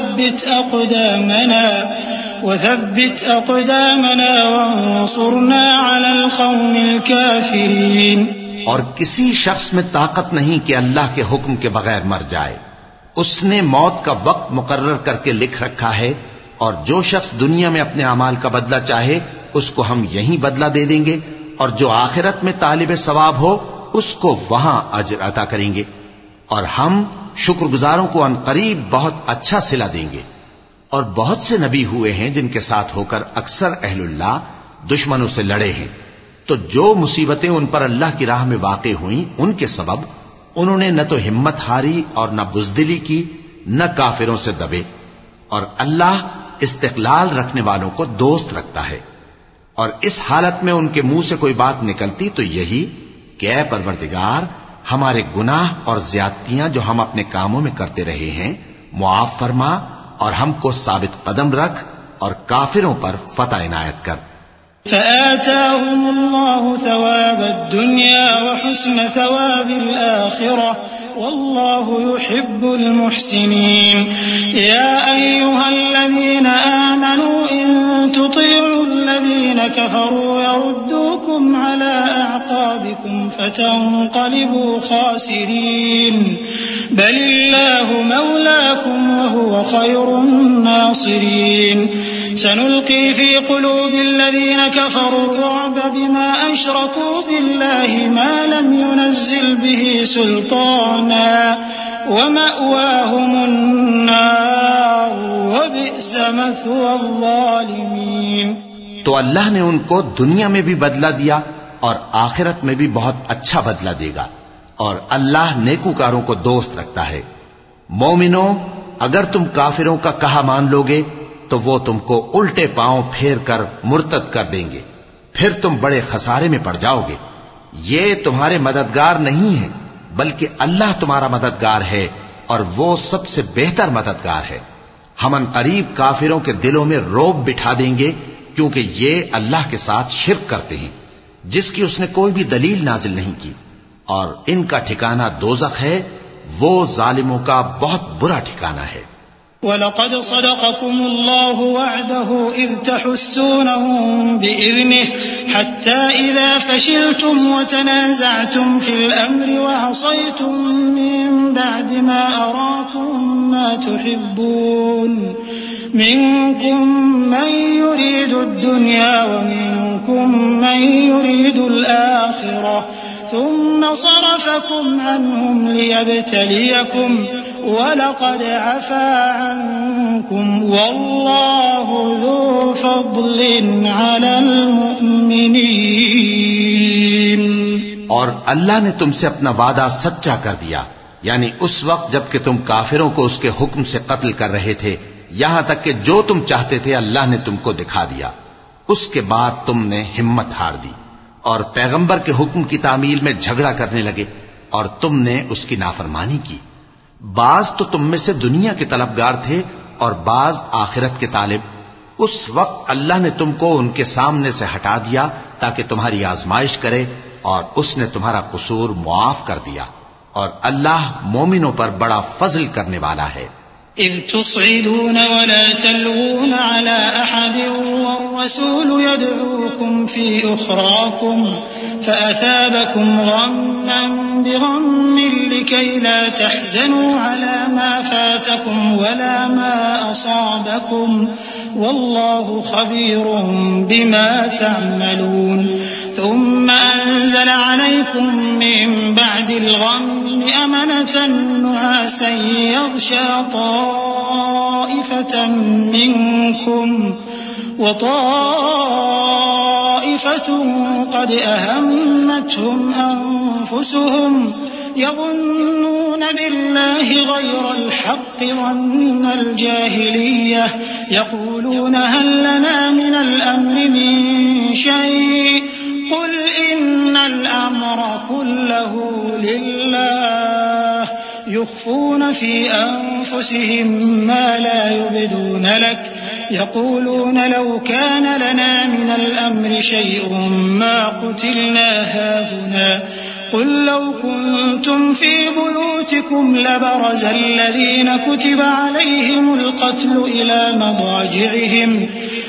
وثبت أقدامنا وانصرنا على القوم الكافرين. اور کسی شخص میں طاقت نہیں کہ اللہ کے حکم کے بغیر مر جائے. اس نے موت کا وقت مقرر کر کے لکھ رکھا ہے اور جو شخص دنیا میں اپنے اعمال کا بدلہ چاہے اس کو ہم یہیں بدلہ دے دیں گے اور جو آخرت میں طالب ثواب ہو اس کو وہاں اجر عطا کریں گے اور ہم شکر گزاروں کو عنقریب بہت اچھا صلہ دیں گے. اور بہت سے نبی ہوئے ہیں جن کے ساتھ ہو کر اکثر اہل اللہ دشمنوں سے لڑے ہیں تو جو مصیبتیں ان پر اللہ کی راہ میں واقع ہوئیں ان کے سبب انہوں نے نہ تو ہمت ہاری اور نہ بزدلی کی نہ کافروں سے دبے. اور اللہ استقلال رکھنے والوں کو دوست رکھتا ہے. اور اس حالت میں ان کے منہ سے کوئی بات نکلتی تو یہی کہ اے پروردگار ہمارے گناہ اور زیادتیاں جو ہم اپنے کاموں میں کرتے رہے ہیں معاف فرما اور ہم کو ثابت قدم رکھ اور کافروں پر فتح عنایت کر. فآتاهم الله ثواب الدنيا وحسن ثواب الآخرة والله يحب المحسنين. يا أيها الذين آمنوا إن تطيعوا الذين كفروا يردوكم على أعقابكم فتنقلبوا خاسرين بل الله مولاكم وهو خير الناصرين. سنلقي في قلوب الذين كفروا الرعب بما أشركوا بالله ما لم ينزل به سلطانا ومأواهم النار وبئس مثوى الظالمين. تو اللہ نے ان کو دنیا میں بھی بدلہ دیا اور آخرت میں بھی بہت اچھا بدلہ دے گا اور اللہ نیکوکاروں کو دوست رکھتا ہے. مومنوں اگر تم کافروں کا کہا مان لوگے تو وہ تم کو الٹے پاؤں پھیر کر مرتد کر دیں گے پھر تم بڑے خسارے میں پڑ جاؤ گے. یہ تمہارے مددگار نہیں ہے بلکہ اللہ تمہارا مددگار ہے اور وہ سب سے بہتر مددگار ہے. ہم ان قریب کافروں کے دلوں میں رعب بٹھا دیں گے کیونکہ یہ اللہ کے ساتھ شرک کرتے ہیں جس کی اس نے کوئی بھی دلیل نازل نہیں کی اور ان کا ٹھکانہ دوزخ ہے. وہ ظالموں کا بہت برا ٹھکانہ ہے. وَلَقَدْ صَدَقَكُمُ اللَّهُ وَعْدَهُ إِذْ تَحُسُّونَهُم بِإِذْنِهِ حَتَّى إِذَا فَشِلْتُمْ وَتَنَازَعْتُمْ فِي الْأَمْرِ وَعَصَيْتُم مِّن بَعْدِ مَا أَرَاكُم مَّا تُحِبُّونَ مِنكُم مَّن يُرِيدُ الدُّنْيَا وَمِنكُم مَّن يُرِيدُ الْآخِرَةَ ثم صرفكم عنهم ليبتليكم ولقد عفا عنكم والله ذو فضل على المؤمنين. اور اللہ نے تم سے اپنا وعدہ سچا کر دیا یعنی اس وقت جب کہ تم کافروں کو اس کے حکم سے قتل کر رہے تھے یہاں تک کہ جو تم چاہتے تھے اللہ نے تم کو دکھا دیا. اس کے بعد تم نے ہمت ہار دی اور پیغمبر کے حکم کی تعمیل میں جھگڑا کرنے لگے اور تم نے اس کی نافرمانی کی. بعض تو تم میں سے دنیا کے طلبگار تھے اور بعض آخرت کے طالب. اس وقت اللہ نے تم کو ان کے سامنے سے ہٹا دیا تاکہ تمہاری آزمائش کرے اور اس نے تمہارا قصور معاف کر دیا اور اللہ مومنوں پر بڑا فضل کرنے والا ہے. إذ تصعدون ولا تلوون على أحد والرسول يدعوكم في أخراكم فأثابكم غما بغم لكي لا تحزنوا على ما فاتكم ولا ما أصابكم والله خبير بما تعملون. ثم أنزل عليكم من بعد الغم أمنة نعاسا يغشى طائفة منكم وطائفة قد أهمتهم أنفسهم يظنون بالله غير الحق ظن الجاهلية يقولون هل لنا من الأمر من شيء قل إن الأمر كله لله يخفون في أنفسهم ما لا يبدون لك يقولون لو كان لنا من الأمر شيء ما قتلنا هاهنا قل لو كنتم في بيوتكم لبرز الذين كتب عليهم القتل إلى مضاجعهم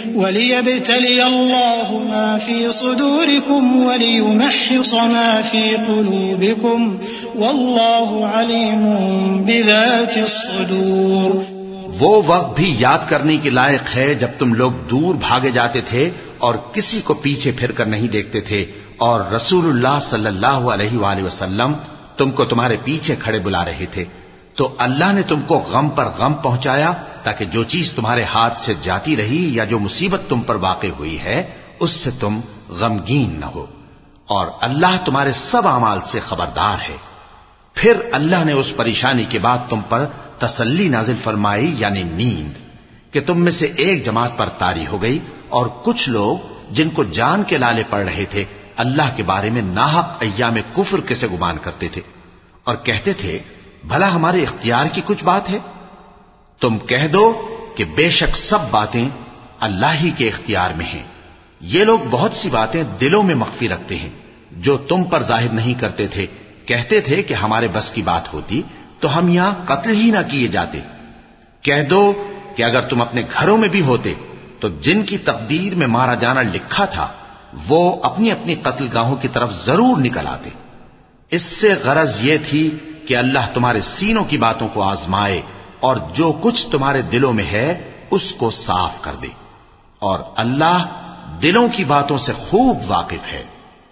وليبتلي الله ما في صدوركم وليمحص ما في قلوبكم والله عليم بذات الصدور. وہ وقت بھی یاد کرنے کے لائق ہے جب تم لوگ دور بھاگے جاتے تھے اور کسی کو پیچھے پھر کر نہیں دیکھتے تھے اور رسول اللہ صلی اللہ علیہ وآلہ وسلم تم کو تمہارے پیچھے کھڑے بلا رہے تھے تو اللہ نے تم کو غم پر غم پہنچایا تاکہ جو چیز تمہارے ہاتھ سے جاتی رہی یا جو مصیبت تم پر واقع ہوئی ہے اس سے تم غمگین نہ ہو اور اللہ تمہارے سب اعمال سے خبردار ہے. پھر اللہ نے اس پریشانی کے بعد تم پر تسلی نازل فرمائی یعنی نیند کہ تم میں سے ایک جماعت پر طاری ہو گئی اور کچھ لوگ جن کو جان کے لالے پڑ رہے تھے اللہ کے بارے میں ناحق ایام کفر کے سے گمان کرتے تھے اور کہتے تھے بھلا ہمارے اختیار کی کچھ بات ہے. تم کہہ دو کہ بے شک سب باتیں اللہ ہی کے اختیار میں ہیں. یہ لوگ بہت سی باتیں دلوں میں مخفی رکھتے ہیں جو تم پر ظاہر نہیں کرتے تھے. کہتے تھے کہ ہمارے بس کی بات ہوتی تو ہم یہاں قتل ہی نہ کیے جاتے. کہہ دو کہ اگر تم اپنے گھروں میں بھی ہوتے تو جن کی تقدیر میں مارا جانا لکھا تھا وہ اپنی اپنی قتل گاہوں کی طرف ضرور نکل آتے. اس سے غرض یہ تھی کہ اللہ تمہارے سینوں کی باتوں کو آزمائے اور جو کچھ تمہارے دلوں میں ہے اس کو صاف کر دے اور اللہ دلوں کی باتوں سے خوب واقف ہے.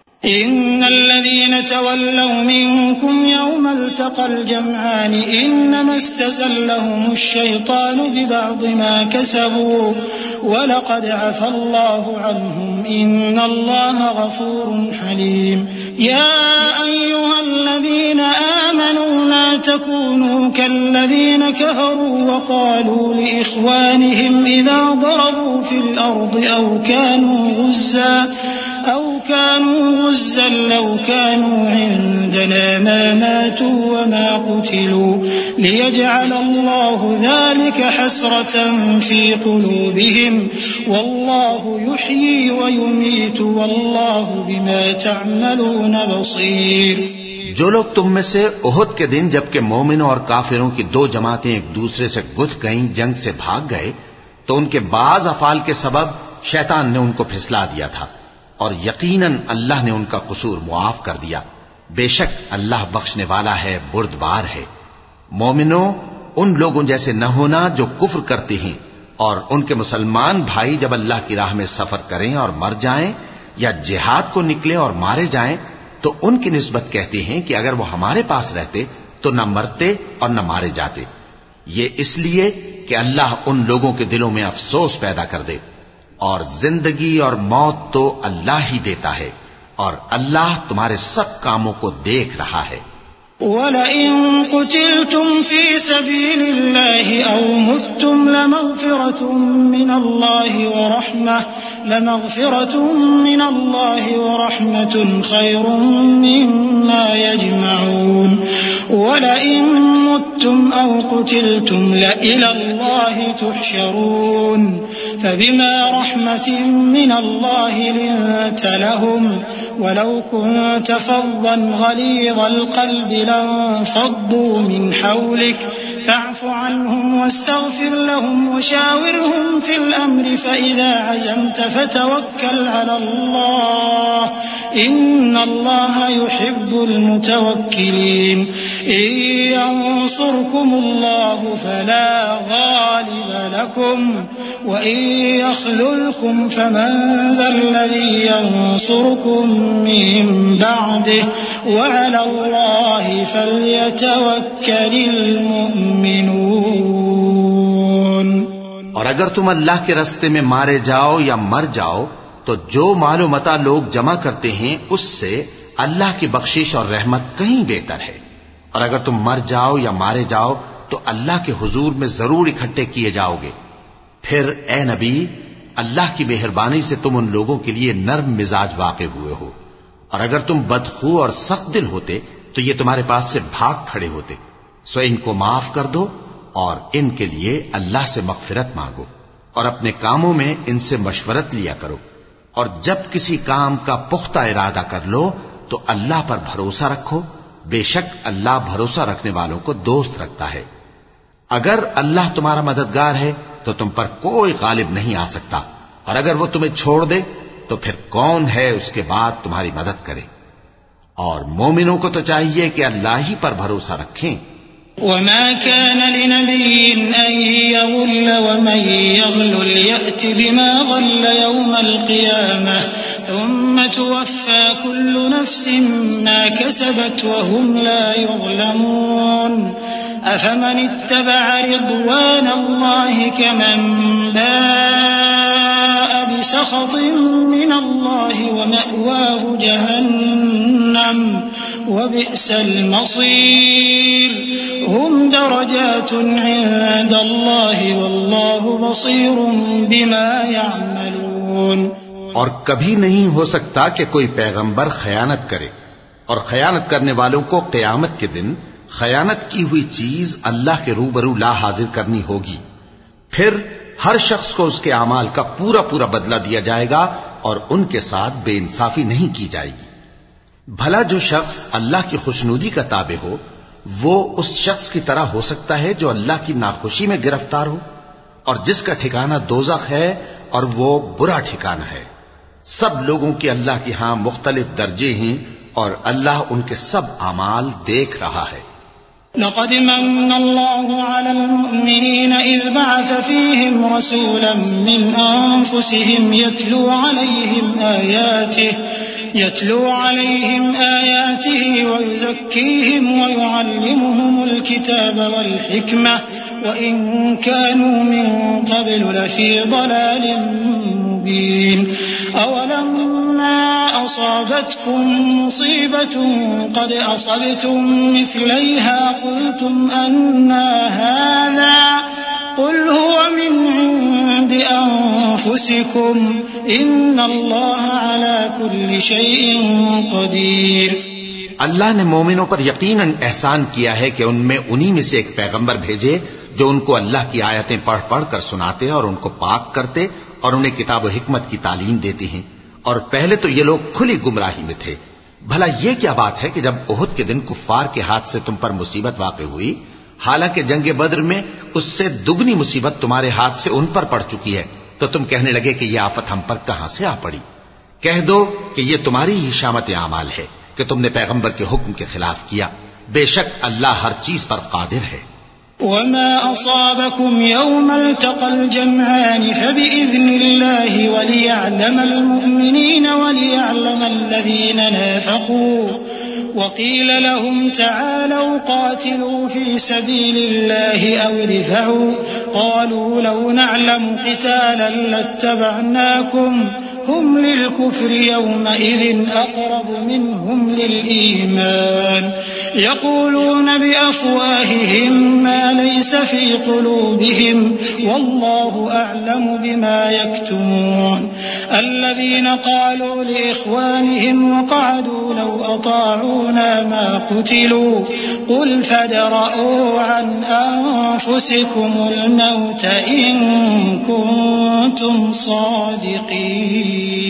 إن الذين تولوا منكم يوم التقى الجمعان إنما استزلهم الشيطان ببعض ما كسبوا ولقد عفى الله عنهم إن الله غفور حليم. يا أيها الذين آمنوا لا تكونوا كالذين كفروا وقالوا لإخوانهم إذا ضربوا في الأرض أو كانوا غزا لو كانوا عندنا ما ماتوا وما قتلوا ليجعل الله ذلك حسرة في قلوبهم والله يحيي ويميت والله بما تعملون بصير. جو لوگ تم میں سے احد کے دن جبکہ مومنوں اور کافروں کی دو جماعتیں ایک دوسرے سے گتھ گئیں جنگ سے بھاگ گئے تو ان کے بعض افعال کے سبب شیطان نے ان کو پھسلا دیا تھا اور یقیناً اللہ نے ان کا قصور معاف کر دیا. بے شک اللہ بخشنے والا ہے بردبار ہے. مومنوں ان لوگوں جیسے نہ ہونا جو کفر کرتے ہیں اور ان کے مسلمان بھائی جب اللہ کی راہ میں سفر کریں اور مر جائیں یا جہاد کو نکلے اور مارے جائیں تو ان کی نسبت کہتے ہیں کہ اگر وہ ہمارے پاس رہتے تو نہ مرتے اور نہ مارے جاتے. یہ اس لیے کہ اللہ ان لوگوں کے دلوں میں افسوس پیدا کر دے اور زندگی اور موت تو اللہ ہی دیتا ہے اور اللہ تمہارے سب کاموں کو دیکھ رہا ہے. وَلَئِن قُتِلْتُمْ فِي سَبِيلِ اللَّهِ أَوْ مُتُّمْ لَمَغْفِرَةٌ مِّنَ اللَّهِ وَرَحْمَةٌ خَيْرٌ مِّمَّا يَجْمَعُونَ. وَلَئِن مُتُّمْ أَوْ قُتِلْتُمْ لَإِلَى اللَّهِ تُحْشَرُونَ. فَبِمَا رَحْمَةٍ مِّنَ اللَّهِ لِنتَ لَهُمْ ولو كنت فظا غليظ القلب لانفضوا من حولك فاعف عنهم واستغفر لهم وشاورهم في الأمر فإذا عزمت فتوكل على الله إن الله يحب المتوكلين. إن ينصركم الله فلا غالب لكم وإن يخذلكم فمن ذا الذي ينصركم من بعده وعلى الله فليتوكل المؤمنون. اور اگر تم اللہ کے راستے میں مارے جاؤ یا مر جاؤ تو جو مال و متاع لوگ جمع کرتے ہیں اس سے اللہ کی بخشش اور رحمت کہیں بہتر ہے. اور اگر تم مر جاؤ یا مارے جاؤ تو اللہ کے حضور میں ضرور اکٹھے کیے جاؤ گے. پھر اے نبی، اللہ کی مہربانی سے تم ان لوگوں کے لیے نرم مزاج واقع ہوئے ہو، اور اگر تم بدخو اور سخت دل ہوتے تو یہ تمہارے پاس سے بھاگ کھڑے ہوتے. سو ان کو معاف کر دو اور ان کے لیے اللہ سے مغفرت مانگو، اور اپنے کاموں میں ان سے مشورت لیا کرو، اور جب کسی کام کا پختہ ارادہ کر لو تو اللہ پر بھروسہ رکھو، بے شک اللہ بھروسہ رکھنے والوں کو دوست رکھتا ہے. اگر اللہ تمہارا مددگار ہے تو تم پر کوئی غالب نہیں آ سکتا، اور اگر وہ تمہیں چھوڑ دے تو پھر کون ہے اس کے بعد تمہاری مدد کرے. اور مومنوں کو تو چاہیے کہ اللہ ہی پر بھروسہ رکھیں. وما كان لنبي أن يغل ومن يغلل يأت بما غل يوم القيامة ثم توفى كل نفس ما كسبت وهم لا يظلمون. أفمن اتبع رضوان الله كمن باء بسخط من الله ومأواه جهنم وبئس المصير. هم درجات عند الله والله بصير بما يعملون. اور کبھی نہیں ہو سکتا کہ کوئی پیغمبر خیانت کرے، اور خیانت کرنے والوں کو قیامت کے دن خیانت کی ہوئی چیز اللہ کے روبرو لا حاضر کرنی ہوگی. پھر ہر شخص کو اس کے اعمال کا پورا پورا بدلہ دیا جائے گا، اور ان کے ساتھ بے انصافی نہیں کی جائے گی. بھلا جو شخص اللہ کی خوشنودی کا تابع ہو وہ اس شخص کی طرح ہو سکتا ہے جو اللہ کی ناخوشی میں گرفتار ہو، اور جس کا ٹھکانہ دوزخ ہے اور وہ برا ٹھکانہ ہے. سب لوگوں کے اللہ کے ہاں مختلف درجے ہیں، اور اللہ ان کے سب اعمال دیکھ رہا ہے. لقد من الله على المؤمنين إذ بعث فيهم رسولا من أنفسهم يتلو عليهم آياته ويزكيهم ويعلمهم الكتاب والحكمة وإن كانوا من قبل لفي ضلال مبين. أولما أصابتكم مصيبة قد أصبتم مثليها قلتم أنى هذا قل هو من عند أنفسكم إن الله على كل شيء قدير. اللہ نے مومنوں پر یقیناً احسان کیا ہے کہ ان میں انہی میں سے ایک پیغمبر بھیجے جو ان کو اللہ کی آیتیں پڑھ پڑھ کر سناتے اور ان کو پاک کرتے اور انہیں کتاب و حکمت کی تعلیم دیتے ہیں. اور پہلے تو یہ لوگ کھلی گمراہی میں تھے. بھلا یہ کیا بات ہے کہ جب احد کے دن کفار کے ہاتھ سے تم پر مصیبت واقع ہوئی، حالانکہ جنگ بدر میں اس سے دگنی مصیبت تمہارے ہاتھ سے ان پر پڑ چکی ہے، تو تم کہنے لگے کہ یہ آفت ہم پر کہاں سے آ پڑی؟ کہہ دو کہ یہ تمہاری ہی شامت اعمال ہے کہ تم نے پیغمبر کے حکم کے خلاف کیا. بے شک اللہ ہر چیز پر قادر ہے. وما أصابكم يوم التقى الجمعان فبإذن الله وليعلم المؤمنين وليعلم الذين نافقوا. وقيل لهم تعالوا قاتلوا في سبيل الله أو ادفعوا قالوا لو نعلم قتالا لاتبعناكم هم للكفر يومئذ أقرب منهم للإيمان يقولون بأفواههم ما ليس في قلوبهم والله أعلم بما يكتمون. الذين قالوا لإخوانهم وقعدوا لو أطاعونا ما قتلوا قل فادرءوا عن أنفسكم الموت إن كنتم صادقين.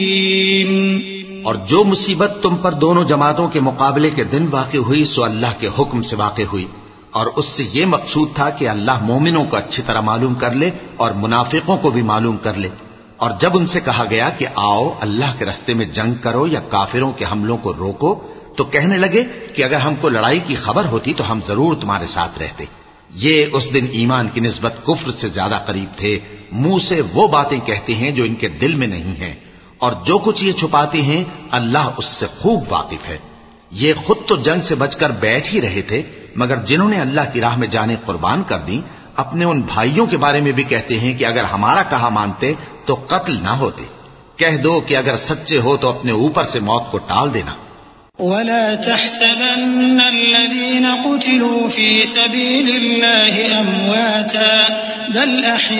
اور جو مصیبت تم پر دونوں جماعتوں کے مقابلے کے دن واقع ہوئی سو اللہ کے حکم سے واقع ہوئی، اور اس سے یہ مقصود تھا کہ اللہ مومنوں کو اچھی طرح معلوم کر لے اور منافقوں کو بھی معلوم کر لے. اور جب ان سے کہا گیا کہ آؤ اللہ کے رستے میں جنگ کرو یا کافروں کے حملوں کو روکو، تو کہنے لگے کہ اگر ہم کو لڑائی کی خبر ہوتی تو ہم ضرور تمہارے ساتھ رہتے. یہ اس دن ایمان کی نسبت کفر سے زیادہ قریب تھے. منہ سے وہ باتیں کہتے ہیں جو ان کے دل میں نہیں ہیں، اور جو کچھ یہ چھپاتے ہیں اللہ اس سے خوب واقف ہے. یہ خود تو جنگ سے بچ کر بیٹھ ہی رہے تھے، مگر جنہوں نے اللہ کی راہ میں جانیں قربان کر دیں اپنے ان بھائیوں کے بارے میں بھی کہتے ہیں کہ اگر ہمارا کہا مانتے تو قتل نہ ہوتے. کہہ دو کہ اگر سچے ہو تو اپنے اوپر سے موت کو ٹال دینا. ولا تحسبن الذين قتلوا في سبيل الله أمواتا بل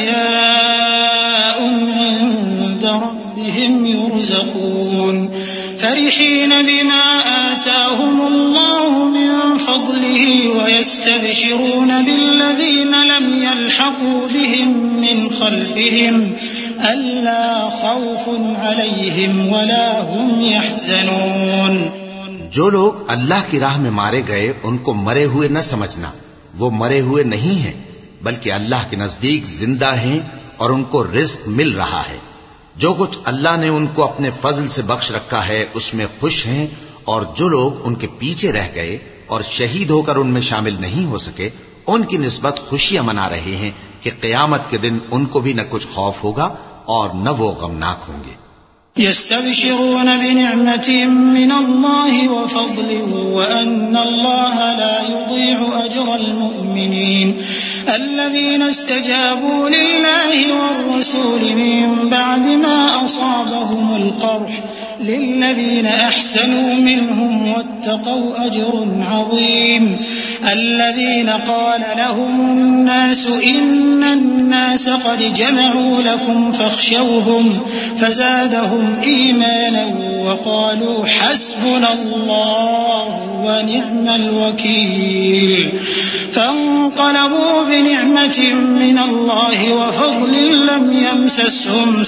أحياء عند ربهم يرزقون فرحين بما آتاهم الله من فضله ويستبشرون بالذين لم يلحقوا بهم من خلفهم ألا خوف عليهم ولا هم يحزنون. جو لوگ اللہ کی راہ میں مارے گئے ان کو مرے ہوئے نہ سمجھنا، وہ مرے ہوئے نہیں ہیں بلکہ اللہ کے نزدیک زندہ ہیں اور ان کو رزق مل رہا ہے. جو کچھ اللہ نے ان کو اپنے فضل سے بخش رکھا ہے اس میں خوش ہیں، اور جو لوگ ان کے پیچھے رہ گئے اور شہید ہو کر ان میں شامل نہیں ہو سکے ان کی نسبت خوشیاں منا رہے ہیں کہ قیامت کے دن ان کو بھی نہ کچھ خوف ہوگا اور نہ وہ غمناک ہوں گے. يستبشرون بنعمة من الله وفضل وأن الله لا يضيع أجر المؤمنين الذين استجابوا لله والرسول من بعد ما أصابهم القرح للذين أحسنوا منهم واتقوا أجر عظيم. الذين قال لهم الناس إن الناس قد جمعوا لكم فاخشوهم فزادهم إيمانا وقالوا حسبنا الله ونعم الوكيل. فانقلبوا بنعمة من الله وفضل لم يمسسهم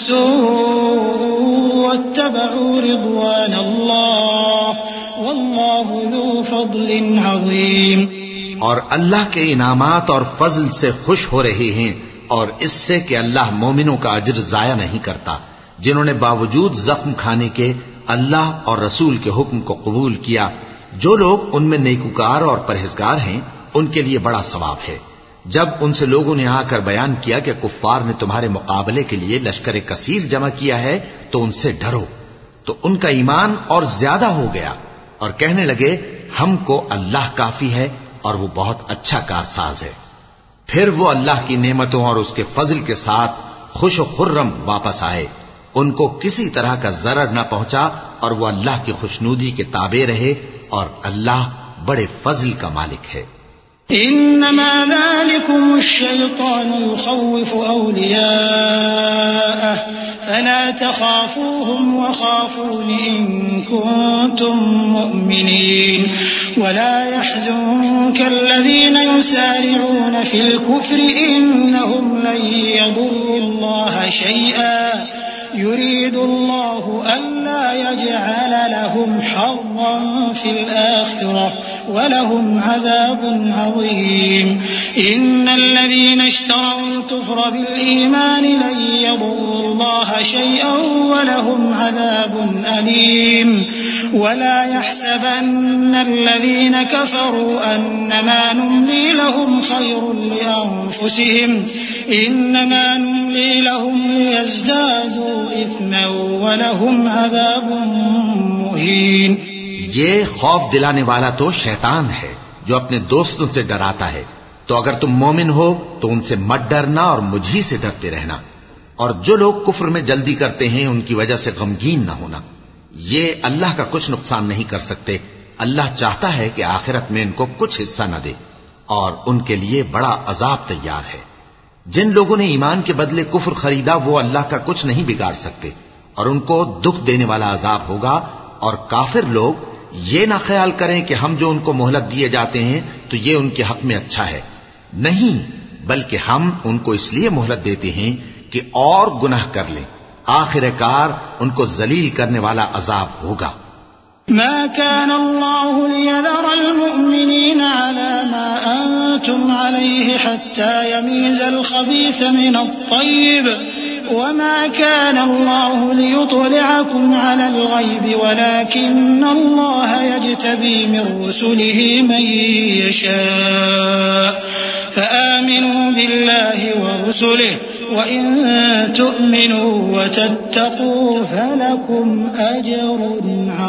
سوء واتبعوا رضوان الله والله ذو فضل عظيم. اور اللہ کے انعامات اور فضل سے خوش ہو رہے ہیں اور اس سے کہ اللہ مومنوں کا اجر ضائع نہیں کرتا جنہوں نے باوجود زخم کھانے کے اللہ اور رسول کے حکم کو قبول کیا. جو لوگ ان میں نیکوکار اور پرہیزگار ہیں ان کے لیے بڑا ثواب ہے. جب ان سے لوگوں نے آ کر بیان کیا کہ کفار نے تمہارے مقابلے کے لیے لشکر کثیر جمع کیا ہے تو ان سے ڈرو، تو ان کا ایمان اور زیادہ ہو گیا اور کہنے لگے ہم کو اللہ کافی ہے اور وہ بہت اچھا کارساز ہے. پھر وہ اللہ کی نعمتوں اور اس کے فضل کے ساتھ خوش و خرم واپس آئے. ان کو کسی طرح کا ضرر نہ پہنچا اور وہ اللہ کی خوشنودی کے تابع رہے اور اللہ بڑے فضل کا مالک ہے. انما ذلكم الشيطان يخوف اولياءه فلا تخافوهم وخافون ان كنتم مؤمنين ولا يحزنك الذين يسارعون في الكفر انهم لن يضروا الله شيئا يريد الله ألا يجعل لهم حظا في الآخرة ولهم عذاب عظيم. إن الذين اشتروا الكفر بالإيمان لن يضروا الله شيئا ولهم عذاب أليم. ولا يحسبن الذين كفروا أنما نملي لهم خير لأنفسهم إنما نملي لهم ليزدادوا إثما ولهم عذاب مهين. یہ خوف دلانے والا تو شیطان ہے جو اپنے دوستوں سے ڈراتا ہے. تو اگر تم مومن ہو تو ان سے مت ڈرنا اور مجھ ہی سے ڈرتے رہنا. اور جو لوگ کفر میں جلدی کرتے ہیں ان کی وجہ سے غمگین نہ ہونا. یہ اللہ کا کچھ نقصان نہیں کر سکتے. اللہ چاہتا ہے کہ آخرت میں ان کو کچھ حصہ نہ دے اور ان کے لیے بڑا عذاب تیار ہے. جن لوگوں نے ایمان کے بدلے کفر خریدا وہ اللہ کا کچھ نہیں بگاڑ سکتے اور ان کو دکھ دینے والا عذاب ہوگا. اور کافر لوگ یہ نہ خیال کریں کہ ہم جو ان کو مہلت دیے جاتے ہیں تو یہ ان کے حق میں اچھا ہے. نہیں، بلکہ ہم ان کو اس لیے مہلت دیتے ہیں کہ اور گناہ کر لیں. آخر کار ان کو ذلیل کرنے والا عذاب ہوگا. ما كان الله ليذر المؤمنين على ما أنتم عليه حتى يميز الخبيث من الطيب وما كان الله ليطلعكم على الغيب ولكن الله يجتبي من رسله من يشاء فآمنوا بالله ورسله وإن تؤمنوا وتتقوا فلكم أجر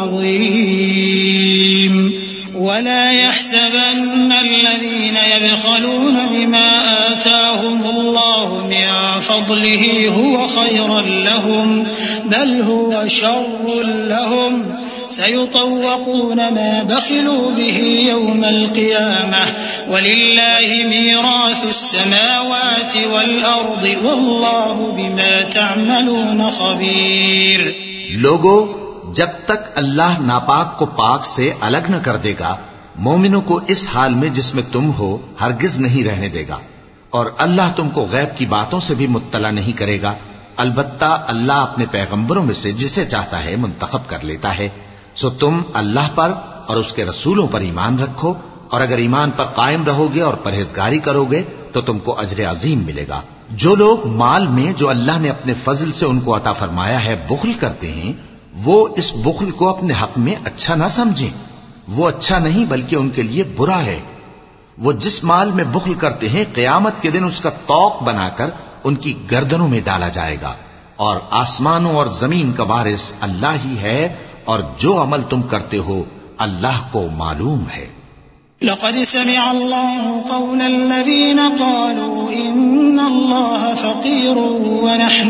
عظيم. ولا يحسبن الذين يبخلون بما آتاهم الله من فضله هو خيرا لهم بل هو شر لهم سيطوقون ما بخلوا به يوم القيامة ولله ميراث السماوات والأرض والله بما تعملون خبير. لوگو، جب تک اللہ ناپاک کو پاک سے الگ نہ کر دے گا، مومنوں کو اس حال میں جس میں تم ہو ہرگز نہیں رہنے دے گا، اور اللہ تم کو غیب کی باتوں سے بھی مطلع نہیں کرے گا. البتہ اللہ اپنے پیغمبروں میں سے جسے چاہتا ہے منتخب کر لیتا ہے. سو تم اللہ پر اور اس کے رسولوں پر ایمان رکھو، اور اگر ایمان پر قائم رہو گے اور پرہیزگاری کرو گے تو تم کو اجر عظیم ملے گا. جو لوگ مال میں جو اللہ نے اپنے فضل سے ان کو عطا فرمایا ہے بخل کرتے ہیں، وہ اس بخل کو اپنے حق میں اچھا نہ سمجھیں. وہ اچھا نہیں بلکہ ان کے لیے برا ہے. وہ جس مال میں بخل کرتے ہیں قیامت کے دن اس کا طوق بنا کر ان کی گردنوں میں ڈالا جائے گا. اور آسمانوں اور زمین کا وارث اللہ ہی ہے، اور جو عمل تم کرتے ہو اللہ کو معلوم ہے. لقد سمع الله قول الذين قالوا إن الله فقير ونحن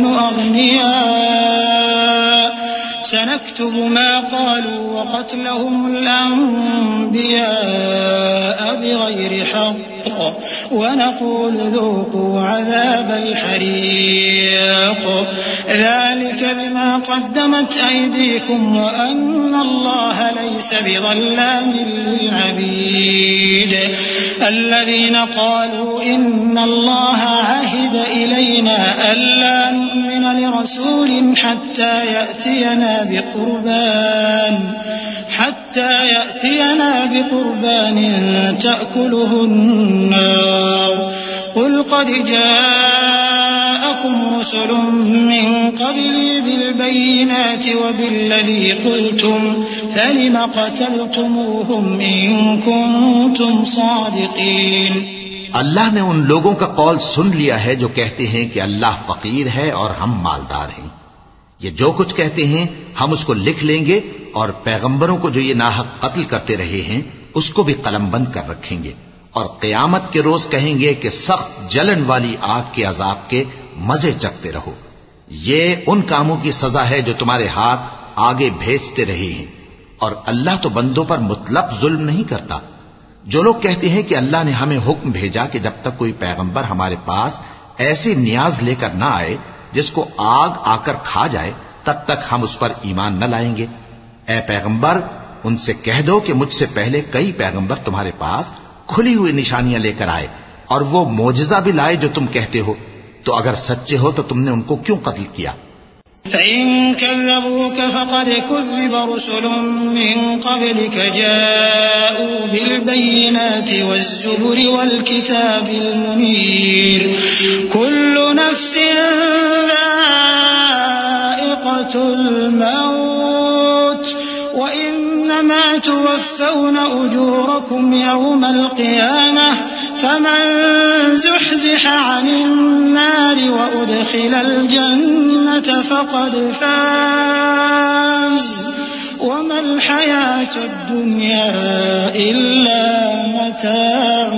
أغنياء سنكتب ما قالوا وقتلهم الأنبياء بغير حق ونقول ذوقوا عذاب الحريق ذلك بما قدمت أيديكم وأن الله ليس بظلام للعبيد. الذين قالوا إن الله عهد إلينا ألا نؤمن لرسول حتى يأتينا بقربان تأكله النار قل قد جاءكم رسل من قبلي بالبينات وبالذي قلتم فلم قتلتموهم إن كنتم صادقين. اللہ نے ان لوگوں کا قول سن لیا ہے جو کہتے ہیں کہ اللہ فقیر ہے اور ہم مالدار ہیں. یہ جو کچھ کہتے ہیں ہم اس کو لکھ لیں گے، اور پیغمبروں کو جو یہ ناحق قتل کرتے رہے ہیں اس کو بھی قلم بند کر رکھیں گے، اور قیامت کے روز کہیں گے کہ سخت جلن والی آگ کے عذاب کے مزے چکھتے رہو. یہ ان کاموں کی سزا ہے جو تمہارے ہاتھ آگے بھیجتے رہے ہیں، اور اللہ تو بندوں پر مطلق ظلم نہیں کرتا. جو لوگ کہتے ہیں کہ اللہ نے ہمیں حکم بھیجا کہ جب تک کوئی پیغمبر ہمارے پاس ایسی نیاز لے کر نہ آئے جس کو آگ آ کر کھا جائے تب تک ہم اس پر ایمان نہ لائیں گے. اے پیغمبر، ان سے کہہ دو کہ مجھ سے پہلے کئی پیغمبر تمہارے پاس کھلی ہوئی نشانیاں لے کر آئے اور وہ معجزہ بھی لائے جو تم کہتے ہو، تو اگر سچے ہو تو تم نے ان کو کیوں قتل کیا؟ فإن كذبوك فقد كذب رسل من قبلك جاءوا بالبينات والزبر والكتاب المنير كل نفس ذائقة الموت وإنما توفون أجوركم يوم القيامة فمن زحزح عن النار وأدخل الجنة فقد فاز وما الحياة الدنيا إلا متاع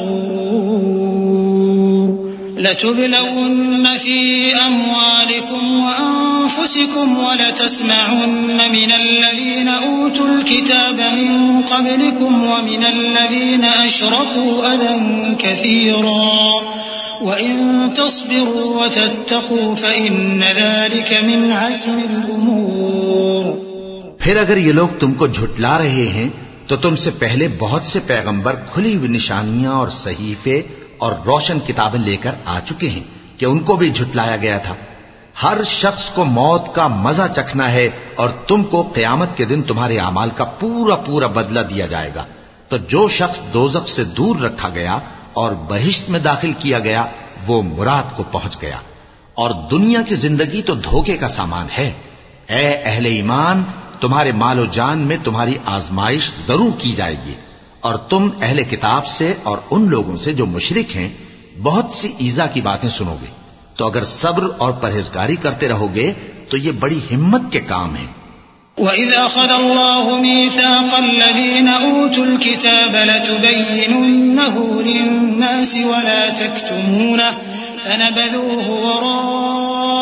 الغرور. لتبلون في أموالكم وأنفسكم ولتسمعن من الذين أوتوا الكتاب من قبلكم ومن الذين أشركوا أذى كثيرا وإن تصبروا وتتقوا فإن ذلك من عزم الأمور. پھر اگر یہ لوگ تم کو جھٹلا رہے ہیں تو تم سے پہلے بہت سے پیغمبر کھلی ہوئی نشانیاں اور صحیفے اور روشن کتابیں لے کر آ چکے ہیں کہ ان کو بھی جھٹلایا گیا تھا. ہر شخص کو موت کا مزہ چکھنا ہے، اور تم کو قیامت کے دن تمہارے اعمال کا پورا پورا بدلہ دیا جائے گا. تو جو شخص دوزخ سے دور رکھا گیا اور بہشت میں داخل کیا گیا وہ مراد کو پہنچ گیا. اور دنیا کی زندگی تو دھوکے کا سامان ہے. اے اہل ایمان، تمہارے مال و جان میں تمہاری آزمائش ضرور کی جائے گی، اور تم اہل کتاب سے اور ان لوگوں سے جو مشرک ہیں بہت سی ایذا کی باتیں سنو گے. تو اگر صبر اور پرہیزگاری کرتے رہو گے تو یہ بڑی ہمت کے کام ہیں. وَإِذْ أَخَذَ اللَّهُ مِيثَاقَ الَّذِينَ أُوتُوا الْكِتَابَ لَتُبَيِّنُنَّهُ لِلنَّاسِ وَلَا تَكْتُمُونَهُ فَنَبَذُوهُ وَرَاءَ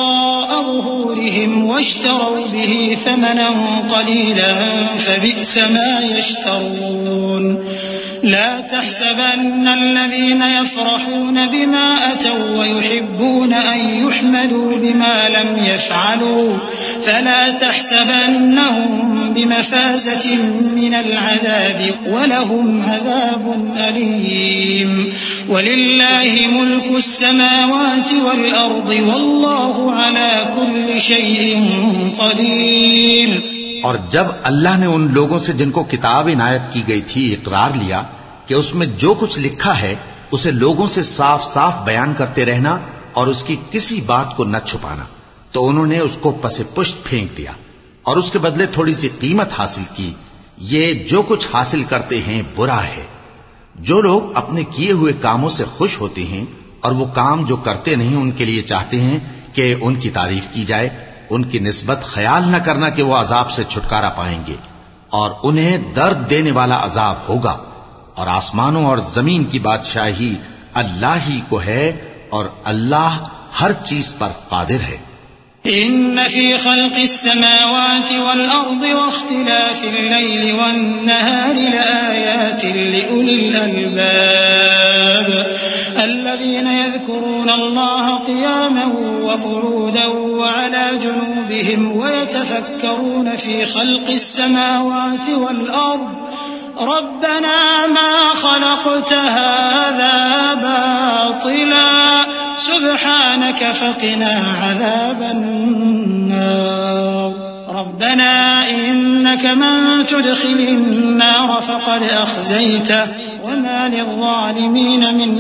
وراء ظهورهم واشتروا به ثمنا قليلا فبئس ما يشترون لا تحسبن الذين يفرحون بما أتوا ويحبون أن يحمدوا بما لم يفعلوا فلا تحسبنهم بمفازة من العذاب ولهم عذاب أليم ولله ملك السماوات والأرض والله على كل شيء قدير. اور جب اللہ نے ان لوگوں سے جن کو کتاب عنایت کی گئی تھی اقرار لیا کہ اس میں جو کچھ لکھا ہے اسے لوگوں سے صاف صاف بیان کرتے رہنا اور اس کی کسی بات کو نہ چھپانا، تو انہوں نے اس کو پس پشت پھینک دیا اور اس کے بدلے تھوڑی سی قیمت حاصل کی. یہ جو کچھ حاصل کرتے ہیں برا ہے. جو لوگ اپنے کیے ہوئے کاموں سے خوش ہوتے ہیں اور وہ کام جو کرتے نہیں ان کے لیے چاہتے ہیں کہ ان کی تعریف کی جائے، ان کی نسبت خیال نہ کرنا کہ وہ عذاب سے چھٹکارا پائیں گے اور انہیں درد دینے والا عذاب ہوگا. اور آسمانوں اور زمین کی بادشاہی اللہ ہی کو ہے اور اللہ ہر چیز پر قادر ہے. إن في خلق السماوات والأرض واختلاف الليل والنهار لآيات لأولي الألباب الذين يذكرون الله قياما وقعودا وعلى جنوبهم ويتفكرون في خلق السماوات والأرض ربنا ما خلقت هذا باطلا سبحانك فقنا عذاب النار ربنا إنك من تدخل النار فقد أخزيته وما للظالمين من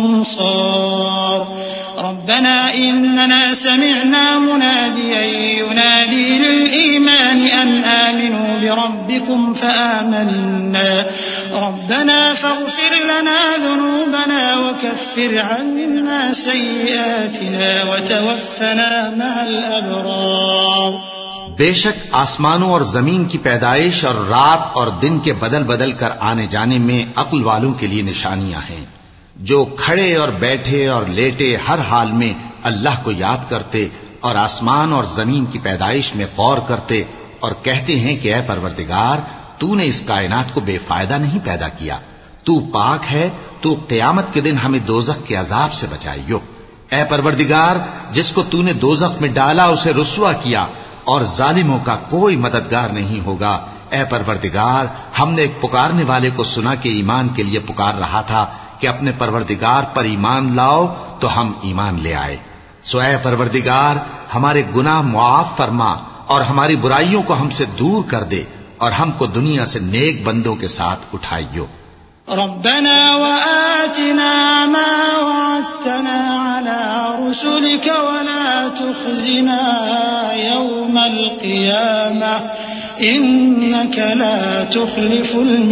أنصار ربنا إننا سمعنا مناديا ينادي للإيمان أن آمنوا بربكم فآمنا ربنا فاغفر لنا ذنوبنا وكفر عنا سيئاتنا وتوفنا مع الأبرار. بے شک آسمانوں اور زمین کی پیدائش اور رات اور دن کے بدل بدل کر آنے جانے میں عقل والوں کے لیے نشانیاں ہیں، جو کھڑے اور بیٹھے اور لیٹے ہر حال میں اللہ کو یاد کرتے اور آسمان اور زمین کی پیدائش میں غور کرتے اور کہتے ہیں کہ اے پروردگار تو نے اس کائنات کو بے فائدہ نہیں پیدا کیا، تو پاک ہے، تو قیامت کے دن ہمیں دوزخ کے عذاب سے بچائیو. اے پروردگار جس کو تو نے دوزخ میں ڈالا اسے رسوا کیا اور ظالموں کا کوئی مددگار نہیں ہوگا. اے پروردگار ہم نے ایک پکارنے والے کو سنا کہ ایمان کے لیے پکار رہا تھا کہ اپنے پروردگار پر ایمان لاؤ تو ہم ایمان لے آئے. سو اے پروردگار ہمارے گناہ معاف فرما اور ہماری برائیوں کو ہم سے دور کر دے اور ہم کو دنیا سے نیک بندوں کے ساتھ اٹھائیو. ربنا وآتنا ما وعدتنا على رسلك ولا تخزنا يوم القيامة إنك لا تخلف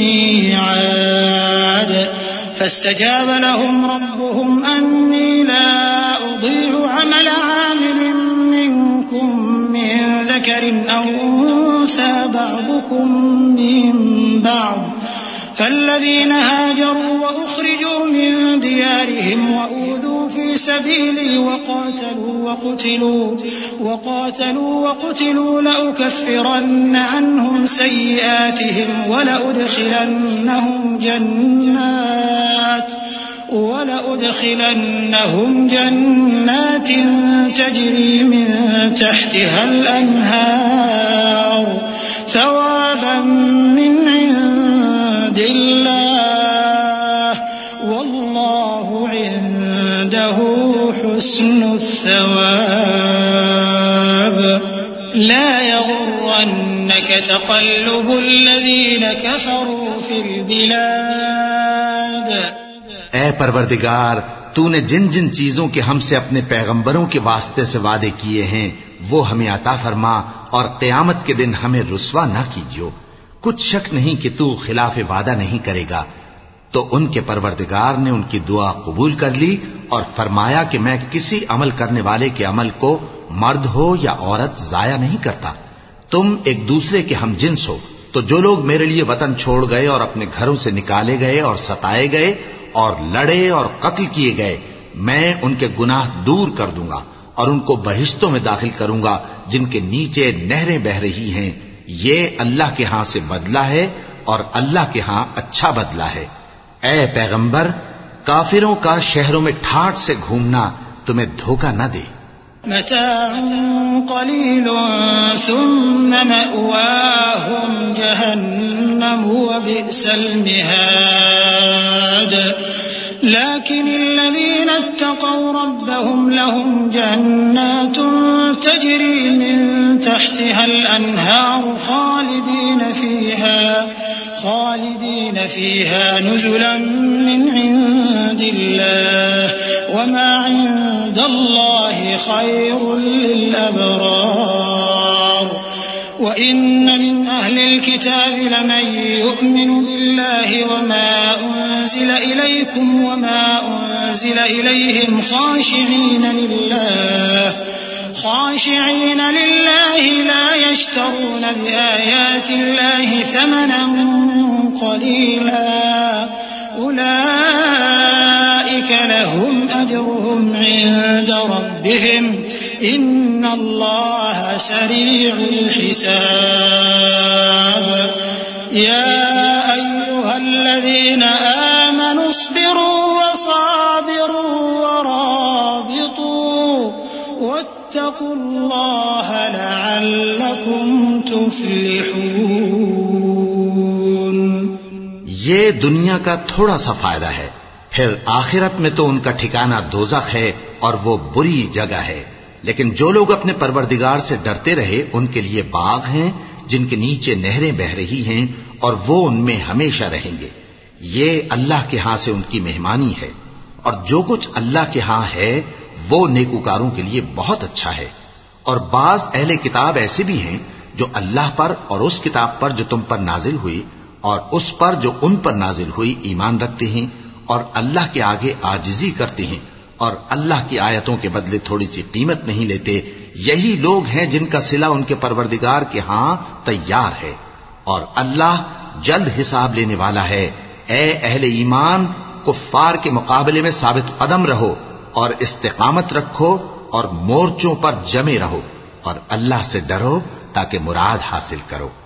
الميعاد. فاستجاب لهم ربهم أني لا أضيع عمل عامل منكم من ذكر أو أنثى بعضكم من بعض فالذين هاجروا وأخرجوا من ديارهم وأوذوا في سبيلي وقاتلوا لأكفرن عنهم سيئاتهم ولأدخلنهم جنات تجري من تحتها الأنهار ثوابا من عند الله والله عنده حسن الثواب. لا يغرنك تقلب الذين كفروا في البلاد. اے پروردگار تو نے جن جن چیزوں کے ہم سے اپنے پیغمبروں کے واسطے سے وعدے کیے ہیں وہ ہمیں عطا فرما اور قیامت کے دن ہمیں رسوا نہ کیجیو. کچھ شک نہیں کہ تو خلاف وعدہ نہیں کرے گا. تو ان کے پروردگار نے ان کی دعا قبول کر لی اور فرمایا کہ میں کسی عمل کرنے والے کے عمل کو مرد ہو یا عورت ضائع نہیں کرتا. تم ایک دوسرے کے ہم جنس ہو. تو جو لوگ میرے لیے وطن چھوڑ گئے اور اپنے گھروں سے نکالے گئے اور ستائے گئے اور لڑے اور قتل کیے گئے میں ان کے گناہ دور کر دوں گا اور ان کو بہشتوں میں داخل کروں گا جن کے نیچے نہریں بہ رہی ہیں. یہ اللہ کے ہاں سے بدلہ ہے اور اللہ کے ہاں اچھا بدلہ ہے. اے پیغمبر، کافروں کا شہروں میں ٹھاٹ سے گھومنا تمہیں دھوکہ نہ دے. متاع قليل ثم مأواهم جهنم وبئس المهاد. لكن الذين اتقوا ربهم لهم جنات تجري من تحتها الأنهار خالدين فيها نزلا من عند الله وما عند الله خير للأبرار. وإن من أهل الكتاب لمن يؤمن بالله وما أنزل إليكم وما أنزل إليهم خاشعين لله لا يشترون بآيات الله ثمنا قليلا أولئك لهم أجرهم عند ربهم إن الله سريع الحساب. يا أيها الذين آمنوا اصبروا وصابروا ورابطوا واتقوا الله لعلكم تفلحون. یہ دنیا کا تھوڑا سا فائدہ ہے، پھر آخرت میں تو ان کا ٹھکانہ دوزخ ہے اور وہ بری جگہ ہے. لیکن جو لوگ اپنے پروردگار سے ڈرتے رہے ان کے لیے باغ ہیں جن کے نیچے نہریں بہ رہی ہیں اور وہ ان میں ہمیشہ رہیں گے. یہ اللہ کے ہاں سے ان کی مہمانی ہے، اور جو کچھ اللہ کے ہاں ہے وہ نیکوکاروں کے لیے بہت اچھا ہے. اور بعض اہل کتاب ایسے بھی ہیں جو اللہ پر اور اس کتاب پر جو تم پر نازل ہوئی اور اس پر جو ان پر نازل ہوئی ایمان رکھتے ہیں اور اللہ کے آگے عاجزی کرتے ہیں اور اللہ کی آیتوں کے بدلے تھوڑی سی قیمت نہیں لیتے. یہی لوگ ہیں جن کا صلہ ان کے پروردگار کے ہاں تیار ہے، اور اللہ جلد حساب لینے والا ہے. اے اہل ایمان، کفار کے مقابلے میں ثابت قدم رہو اور استقامت رکھو اور مورچوں پر جمے رہو اور اللہ سے ڈرو تاکہ مراد حاصل کرو.